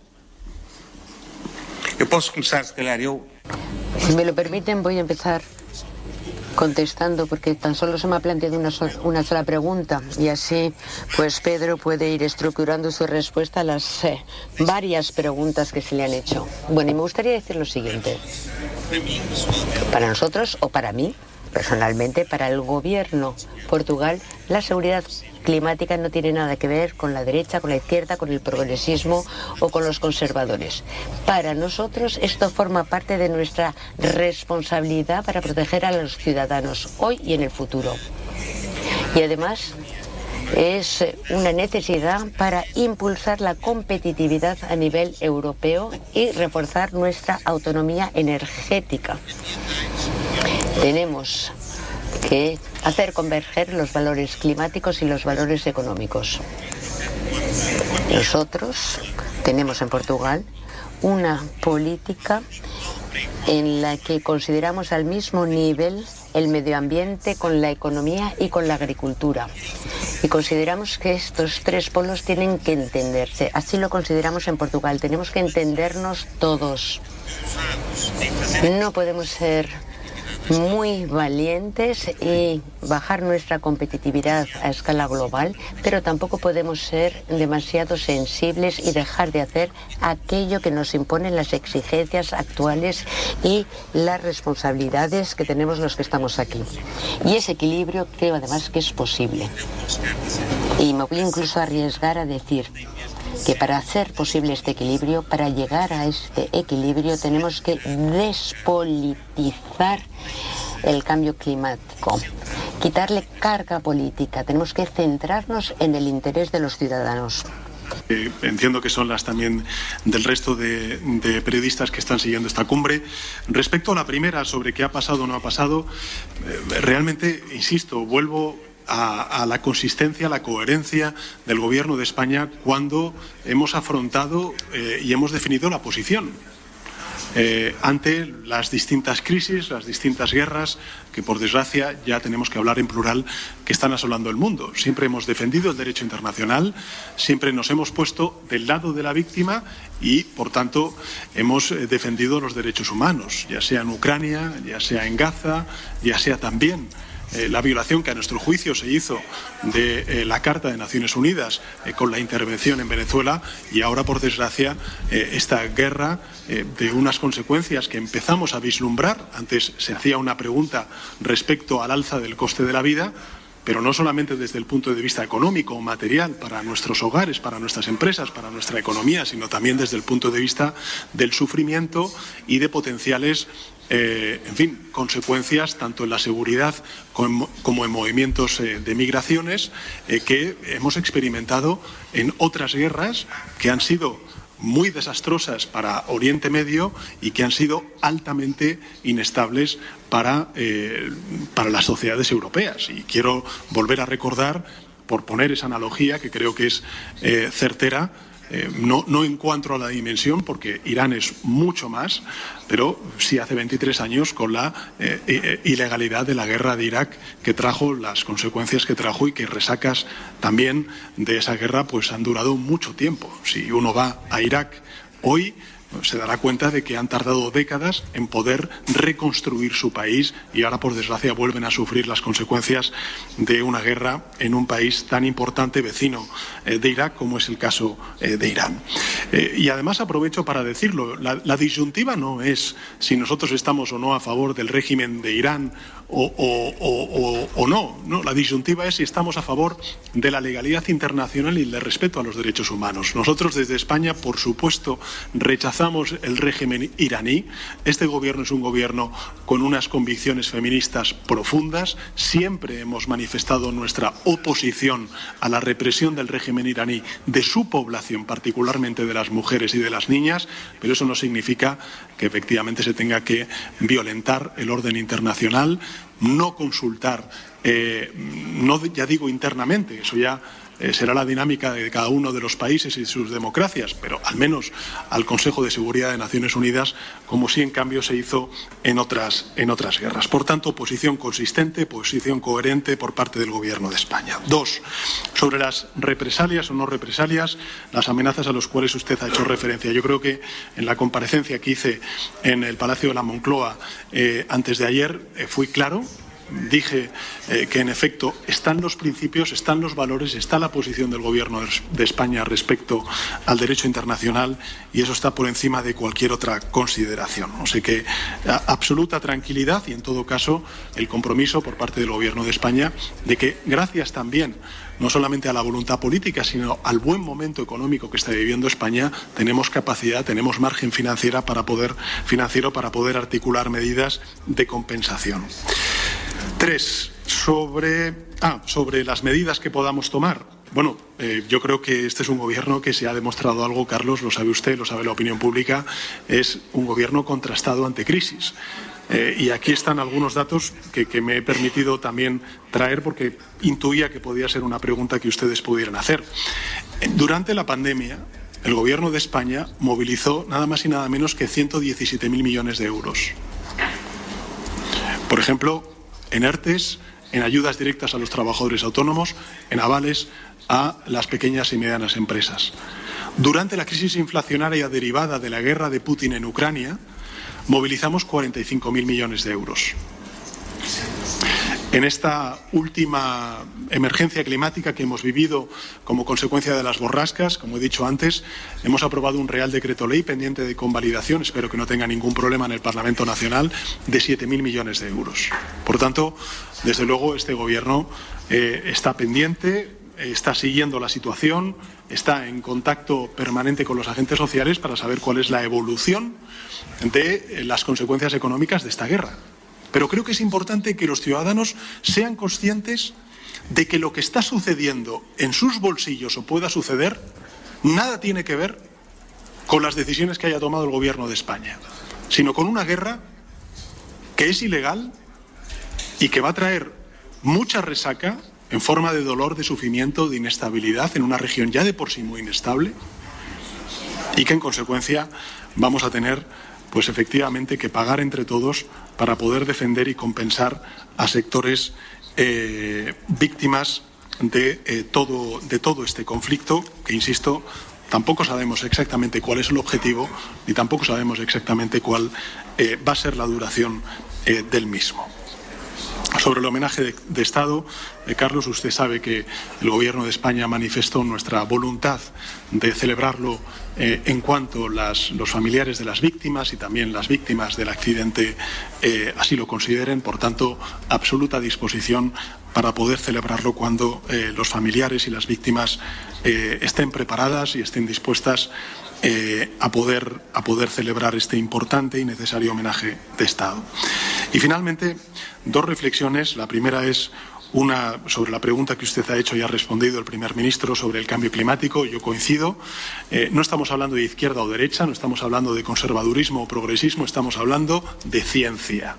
Si me lo permiten, voy a empezar contestando, porque tan solo se me ha planteado una sola pregunta y así pues Pedro puede ir estructurando su respuesta a las varias preguntas que se le han hecho. Bueno, y me gustaría decir lo siguiente. Para nosotros, o para mí, personalmente, para el gobierno Portugal, la seguridad climática no tiene nada que ver con la derecha, con la izquierda, con el progresismo o con los conservadores. Para nosotros esto forma parte de nuestra responsabilidad para proteger a los ciudadanos hoy y en el futuro. Y además es una necesidad para impulsar la competitividad a nivel europeo y reforzar nuestra autonomía energética. Tenemos que hacer converger los valores climáticos y los valores económicos. Nosotros tenemos en Portugal una política en la que consideramos al mismo nivel el medio ambiente con la economía y con la agricultura. Y consideramos que estos tres polos tienen que entenderse. Así lo consideramos en Portugal. Tenemos que entendernos todos. No podemos ser muy valientes y bajar nuestra competitividad a escala global, pero tampoco podemos ser demasiado sensibles y dejar de hacer aquello que nos imponen las exigencias actuales y las responsabilidades que tenemos los que estamos aquí. Y ese equilibrio creo además que es posible. Y me voy incluso a arriesgar a decir que para hacer posible este equilibrio, para llegar a este equilibrio, tenemos que despolitizar el cambio climático, quitarle carga política. Tenemos que centrarnos en el interés de los ciudadanos. Entiendo que son las también del resto de periodistas que están siguiendo esta cumbre. Respecto a la primera, sobre qué ha pasado o no ha pasado, realmente, insisto, vuelvo a la consistencia, a la coherencia del Gobierno de España cuando hemos afrontado y hemos definido la posición ante las distintas crisis, las distintas guerras que, por desgracia, ya tenemos que hablar en plural, que están asolando el mundo. Siempre hemos defendido el derecho internacional, siempre nos hemos puesto del lado de la víctima y, por tanto, hemos defendido los derechos humanos, ya sea en Ucrania, ya sea en Gaza, ya sea también la violación que a nuestro juicio se hizo de la Carta de Naciones Unidas con la intervención en Venezuela y ahora, por desgracia, esta guerra de unas consecuencias que empezamos a vislumbrar. Antes se hacía una pregunta respecto al alza del coste de la vida, pero no solamente desde el punto de vista económico o material para nuestros hogares, para nuestras empresas, para nuestra economía, sino también desde el punto de vista del sufrimiento y de potenciales consecuencias tanto en la seguridad como en movimientos de migraciones que hemos experimentado en otras guerras que han sido muy desastrosas para Oriente Medio y que han sido altamente inestables para las sociedades europeas. Y quiero volver a recordar, por poner esa analogía que creo que es certera, no en cuanto a la dimensión, porque Irán es mucho más, pero sí hace 23 años con la ilegalidad de la guerra de Irak, que trajo las consecuencias que trajo y que resacas también de esa guerra pues han durado mucho tiempo. Si uno va a Irak hoy, se dará cuenta de que han tardado décadas en poder reconstruir su país y ahora, por desgracia, vuelven a sufrir las consecuencias de una guerra en un país tan importante vecino de Irak como es el caso de Irán. Y además aprovecho para decirlo, la disyuntiva no es si nosotros estamos o no a favor del régimen de Irán o no. La disyuntiva es si estamos a favor de la legalidad internacional y del respeto a los derechos humanos. Nosotros desde España, por supuesto, rechazamos el régimen iraní. Este gobierno es un gobierno con unas convicciones feministas profundas. Siempre hemos manifestado nuestra oposición a la represión del régimen iraní de su población, particularmente de las mujeres y de las niñas, pero eso no significa que efectivamente se tenga que violentar el orden internacional, no consultar, no ya digo internamente, eso ya será la dinámica de cada uno de los países y sus democracias, pero al menos al Consejo de Seguridad de Naciones Unidas, como sí en cambio se hizo en otras guerras. Por tanto, posición consistente, posición coherente por parte del Gobierno de España. 2. Sobre las represalias o no represalias, las amenazas a las cuales usted ha hecho referencia. Yo creo que en la comparecencia que hice en el Palacio de la Moncloa antes de ayer fui claro. Dije que en efecto están los principios, están los valores, está la posición del Gobierno de España respecto al derecho internacional y eso está por encima de cualquier otra consideración. O sea que absoluta tranquilidad y en todo caso el compromiso por parte del Gobierno de España de que gracias también no solamente a la voluntad política, sino al buen momento económico que está viviendo España, tenemos capacidad, tenemos margen financiero para poder articular medidas de compensación. 3. Sobre las medidas que podamos tomar. Bueno, yo creo que este es un gobierno que se ha demostrado algo, Carlos, lo sabe usted, lo sabe la opinión pública, es un gobierno contrastado ante crisis. Y aquí están algunos datos que me he permitido también traer porque intuía que podía ser una pregunta que ustedes pudieran hacer. Durante la pandemia, el Gobierno de España movilizó nada más y nada menos que 117.000 millones de euros. Por ejemplo, en ERTES, en ayudas directas a los trabajadores autónomos, en avales a las pequeñas y medianas empresas. Durante la crisis inflacionaria derivada de la guerra de Putin en Ucrania, movilizamos 45.000 millones de euros. En esta última emergencia climática que hemos vivido como consecuencia de las borrascas, como he dicho antes, hemos aprobado un Real Decreto Ley pendiente de convalidación, espero que no tenga ningún problema en el Parlamento Nacional, de 7.000 millones de euros. Por tanto, desde luego, este Gobierno está pendiente, está siguiendo la situación, está en contacto permanente con los agentes sociales para saber cuál es la evolución de las consecuencias económicas de esta guerra. Pero creo que es importante que los ciudadanos sean conscientes de que lo que está sucediendo en sus bolsillos o pueda suceder nada tiene que ver con las decisiones que haya tomado el Gobierno de España, sino con una guerra que es ilegal y que va a traer mucha resaca en forma de dolor, de sufrimiento, de inestabilidad en una región ya de por sí muy inestable y que en consecuencia vamos a tener pues efectivamente que pagar entre todos para poder defender y compensar a sectores víctimas de todo este conflicto que, insisto, tampoco sabemos exactamente cuál es el objetivo ni tampoco sabemos exactamente cuál va a ser la duración del mismo. Sobre el homenaje de Estado, Carlos, usted sabe que el Gobierno de España manifestó nuestra voluntad de celebrarlo en cuanto los familiares de las víctimas y también las víctimas del accidente así lo consideren. Por tanto, absoluta disposición para poder celebrarlo cuando los familiares y las víctimas estén preparadas y estén dispuestas a poder celebrar este importante y necesario homenaje de Estado. Y finalmente, dos reflexiones. La primera es sobre la pregunta que usted ha hecho y ha respondido el primer ministro sobre el cambio climático. Yo coincido. No estamos hablando de izquierda o derecha, no estamos hablando de conservadurismo o progresismo, estamos hablando de ciencia,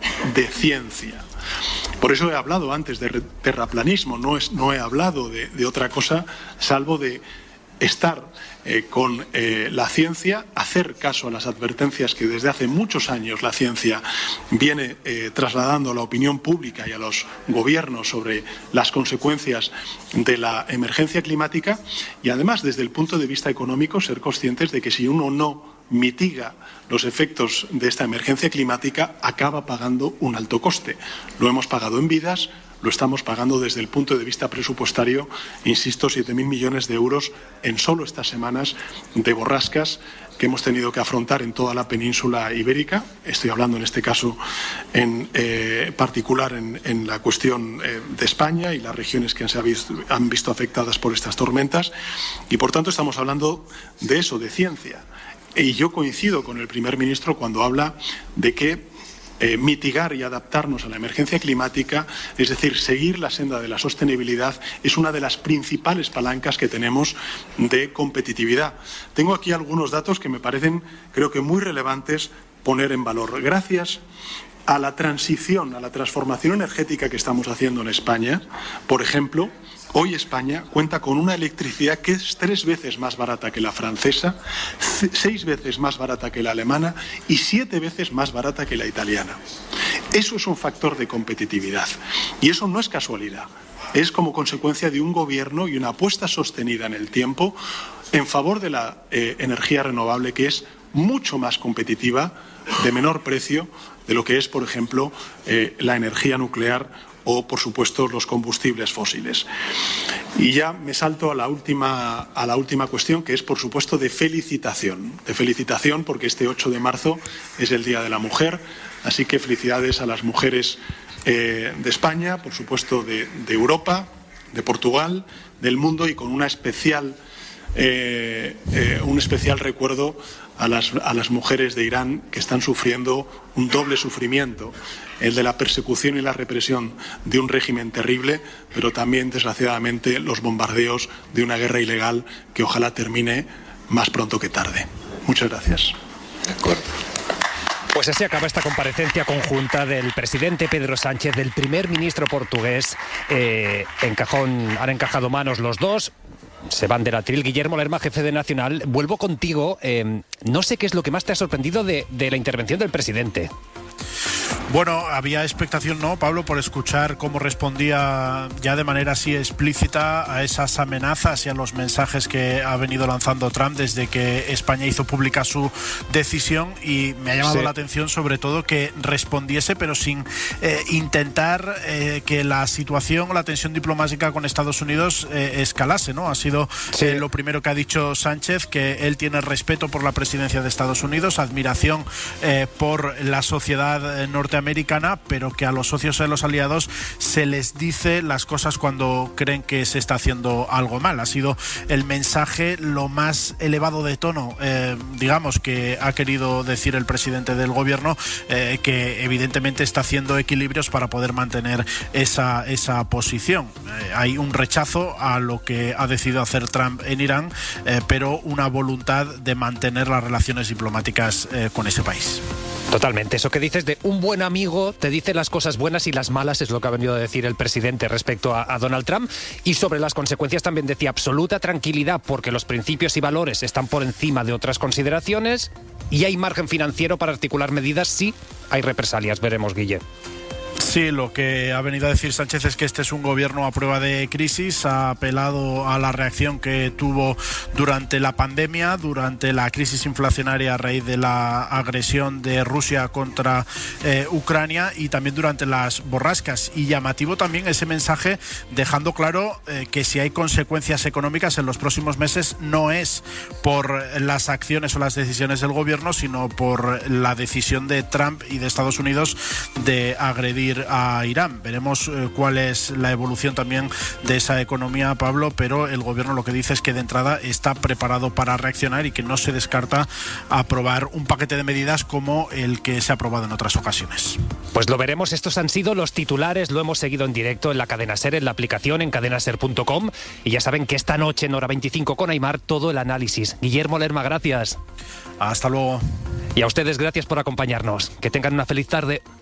Por eso he hablado antes de terraplanismo, no he hablado de otra cosa salvo de estar con la ciencia, hacer caso a las advertencias que desde hace muchos años la ciencia viene trasladando a la opinión pública y a los gobiernos sobre las consecuencias de la emergencia climática, y además desde el punto de vista económico ser conscientes de que si uno no mitiga los efectos de esta emergencia climática acaba pagando un alto coste. Lo hemos pagado en vidas, lo estamos pagando desde el punto de vista presupuestario, insisto, 7.000 millones de euros en solo estas semanas de borrascas que hemos tenido que afrontar en toda la península ibérica. Estoy hablando en este caso en particular en la cuestión de España y las regiones que han visto afectadas por estas tormentas, y por tanto estamos hablando de eso, de ciencia. Y yo coincido con el primer ministro cuando habla de que mitigar y adaptarnos a la emergencia climática, es decir, seguir la senda de la sostenibilidad, es una de las principales palancas que tenemos de competitividad. Tengo aquí algunos datos que me parecen, creo que muy relevantes poner en valor. Gracias a la transición, a la transformación energética que estamos haciendo en España, por ejemplo, hoy España cuenta con una electricidad que es 3 veces más barata que la francesa, 6 veces más barata que la alemana y 7 veces más barata que la italiana. Eso es un factor de competitividad y eso no es casualidad. Es como consecuencia de un gobierno y una apuesta sostenida en el tiempo en favor de la energía renovable, que es mucho más competitiva, de menor precio, de lo que es, por ejemplo, la energía nuclear o, por supuesto, los combustibles fósiles. Y ya me salto a la última cuestión, que es, por supuesto, de felicitación. De felicitación porque este 8 de marzo es el Día de la Mujer, así que felicidades a las mujeres de España, por supuesto, de Europa, de Portugal, del mundo, y con un especial recuerdo a las mujeres de Irán, que están sufriendo un doble sufrimiento, el de la persecución y la represión de un régimen terrible, pero también, desgraciadamente, los bombardeos de una guerra ilegal que ojalá termine más pronto que tarde. Muchas gracias. De acuerdo. Pues así acaba esta comparecencia conjunta del presidente Pedro Sánchez, del primer ministro portugués. Han encajado manos los dos. Se van del atril. Guillermo Lerma, jefe de Nacional, vuelvo contigo. No sé qué es lo que más te ha sorprendido de la intervención del presidente. Bueno, había expectación, ¿no, Pablo?, por escuchar cómo respondía ya de manera así explícita a esas amenazas y a los mensajes que ha venido lanzando Trump desde que España hizo pública su decisión, y me ha llamado la atención sobre todo que respondiese, pero sin intentar que la situación o la tensión diplomática con Estados Unidos escalase, ¿no? Ha sido lo primero que ha dicho Sánchez, que él tiene respeto por la presidencia de Estados Unidos, admiración por la sociedad norteamericana, pero que a los socios y a los aliados se les dice las cosas cuando creen que se está haciendo algo mal. Ha sido el mensaje lo más elevado de tono, digamos, que ha querido decir el presidente del gobierno, que evidentemente está haciendo equilibrios para poder mantener esa posición. Hay un rechazo a lo que ha decidido hacer Trump en Irán, pero una voluntad de mantener las relaciones diplomáticas con ese país. Totalmente. Eso que dices de un buen amigo te dice las cosas buenas y las malas, es lo que ha venido a decir el presidente respecto a Donald Trump. Y sobre las consecuencias también decía absoluta tranquilidad, porque los principios y valores están por encima de otras consideraciones y hay margen financiero para articular medidas si hay represalias. Veremos, Guille. Sí, lo que ha venido a decir Sánchez es que este es un gobierno a prueba de crisis. Ha apelado a la reacción que tuvo durante la pandemia, durante la crisis inflacionaria a raíz de la agresión de Rusia contra Ucrania, y también durante las borrascas. Y llamativo también ese mensaje, dejando claro que si hay consecuencias económicas en los próximos meses no es por las acciones o las decisiones del gobierno, sino por la decisión de Trump y de Estados Unidos de agredir ir a Irán. Veremos cuál es la evolución también de esa economía, Pablo, pero el gobierno lo que dice es que de entrada está preparado para reaccionar y que no se descarta aprobar un paquete de medidas como el que se ha aprobado en otras ocasiones. Pues lo veremos. Estos han sido los titulares, lo hemos seguido en directo en la cadena SER, en la aplicación, en cadenaser.com, y ya saben que esta noche en Hora 25 con Aimar todo el análisis. Guillermo Lerma, gracias. Hasta luego. Y a ustedes, gracias por acompañarnos. Que tengan una feliz tarde.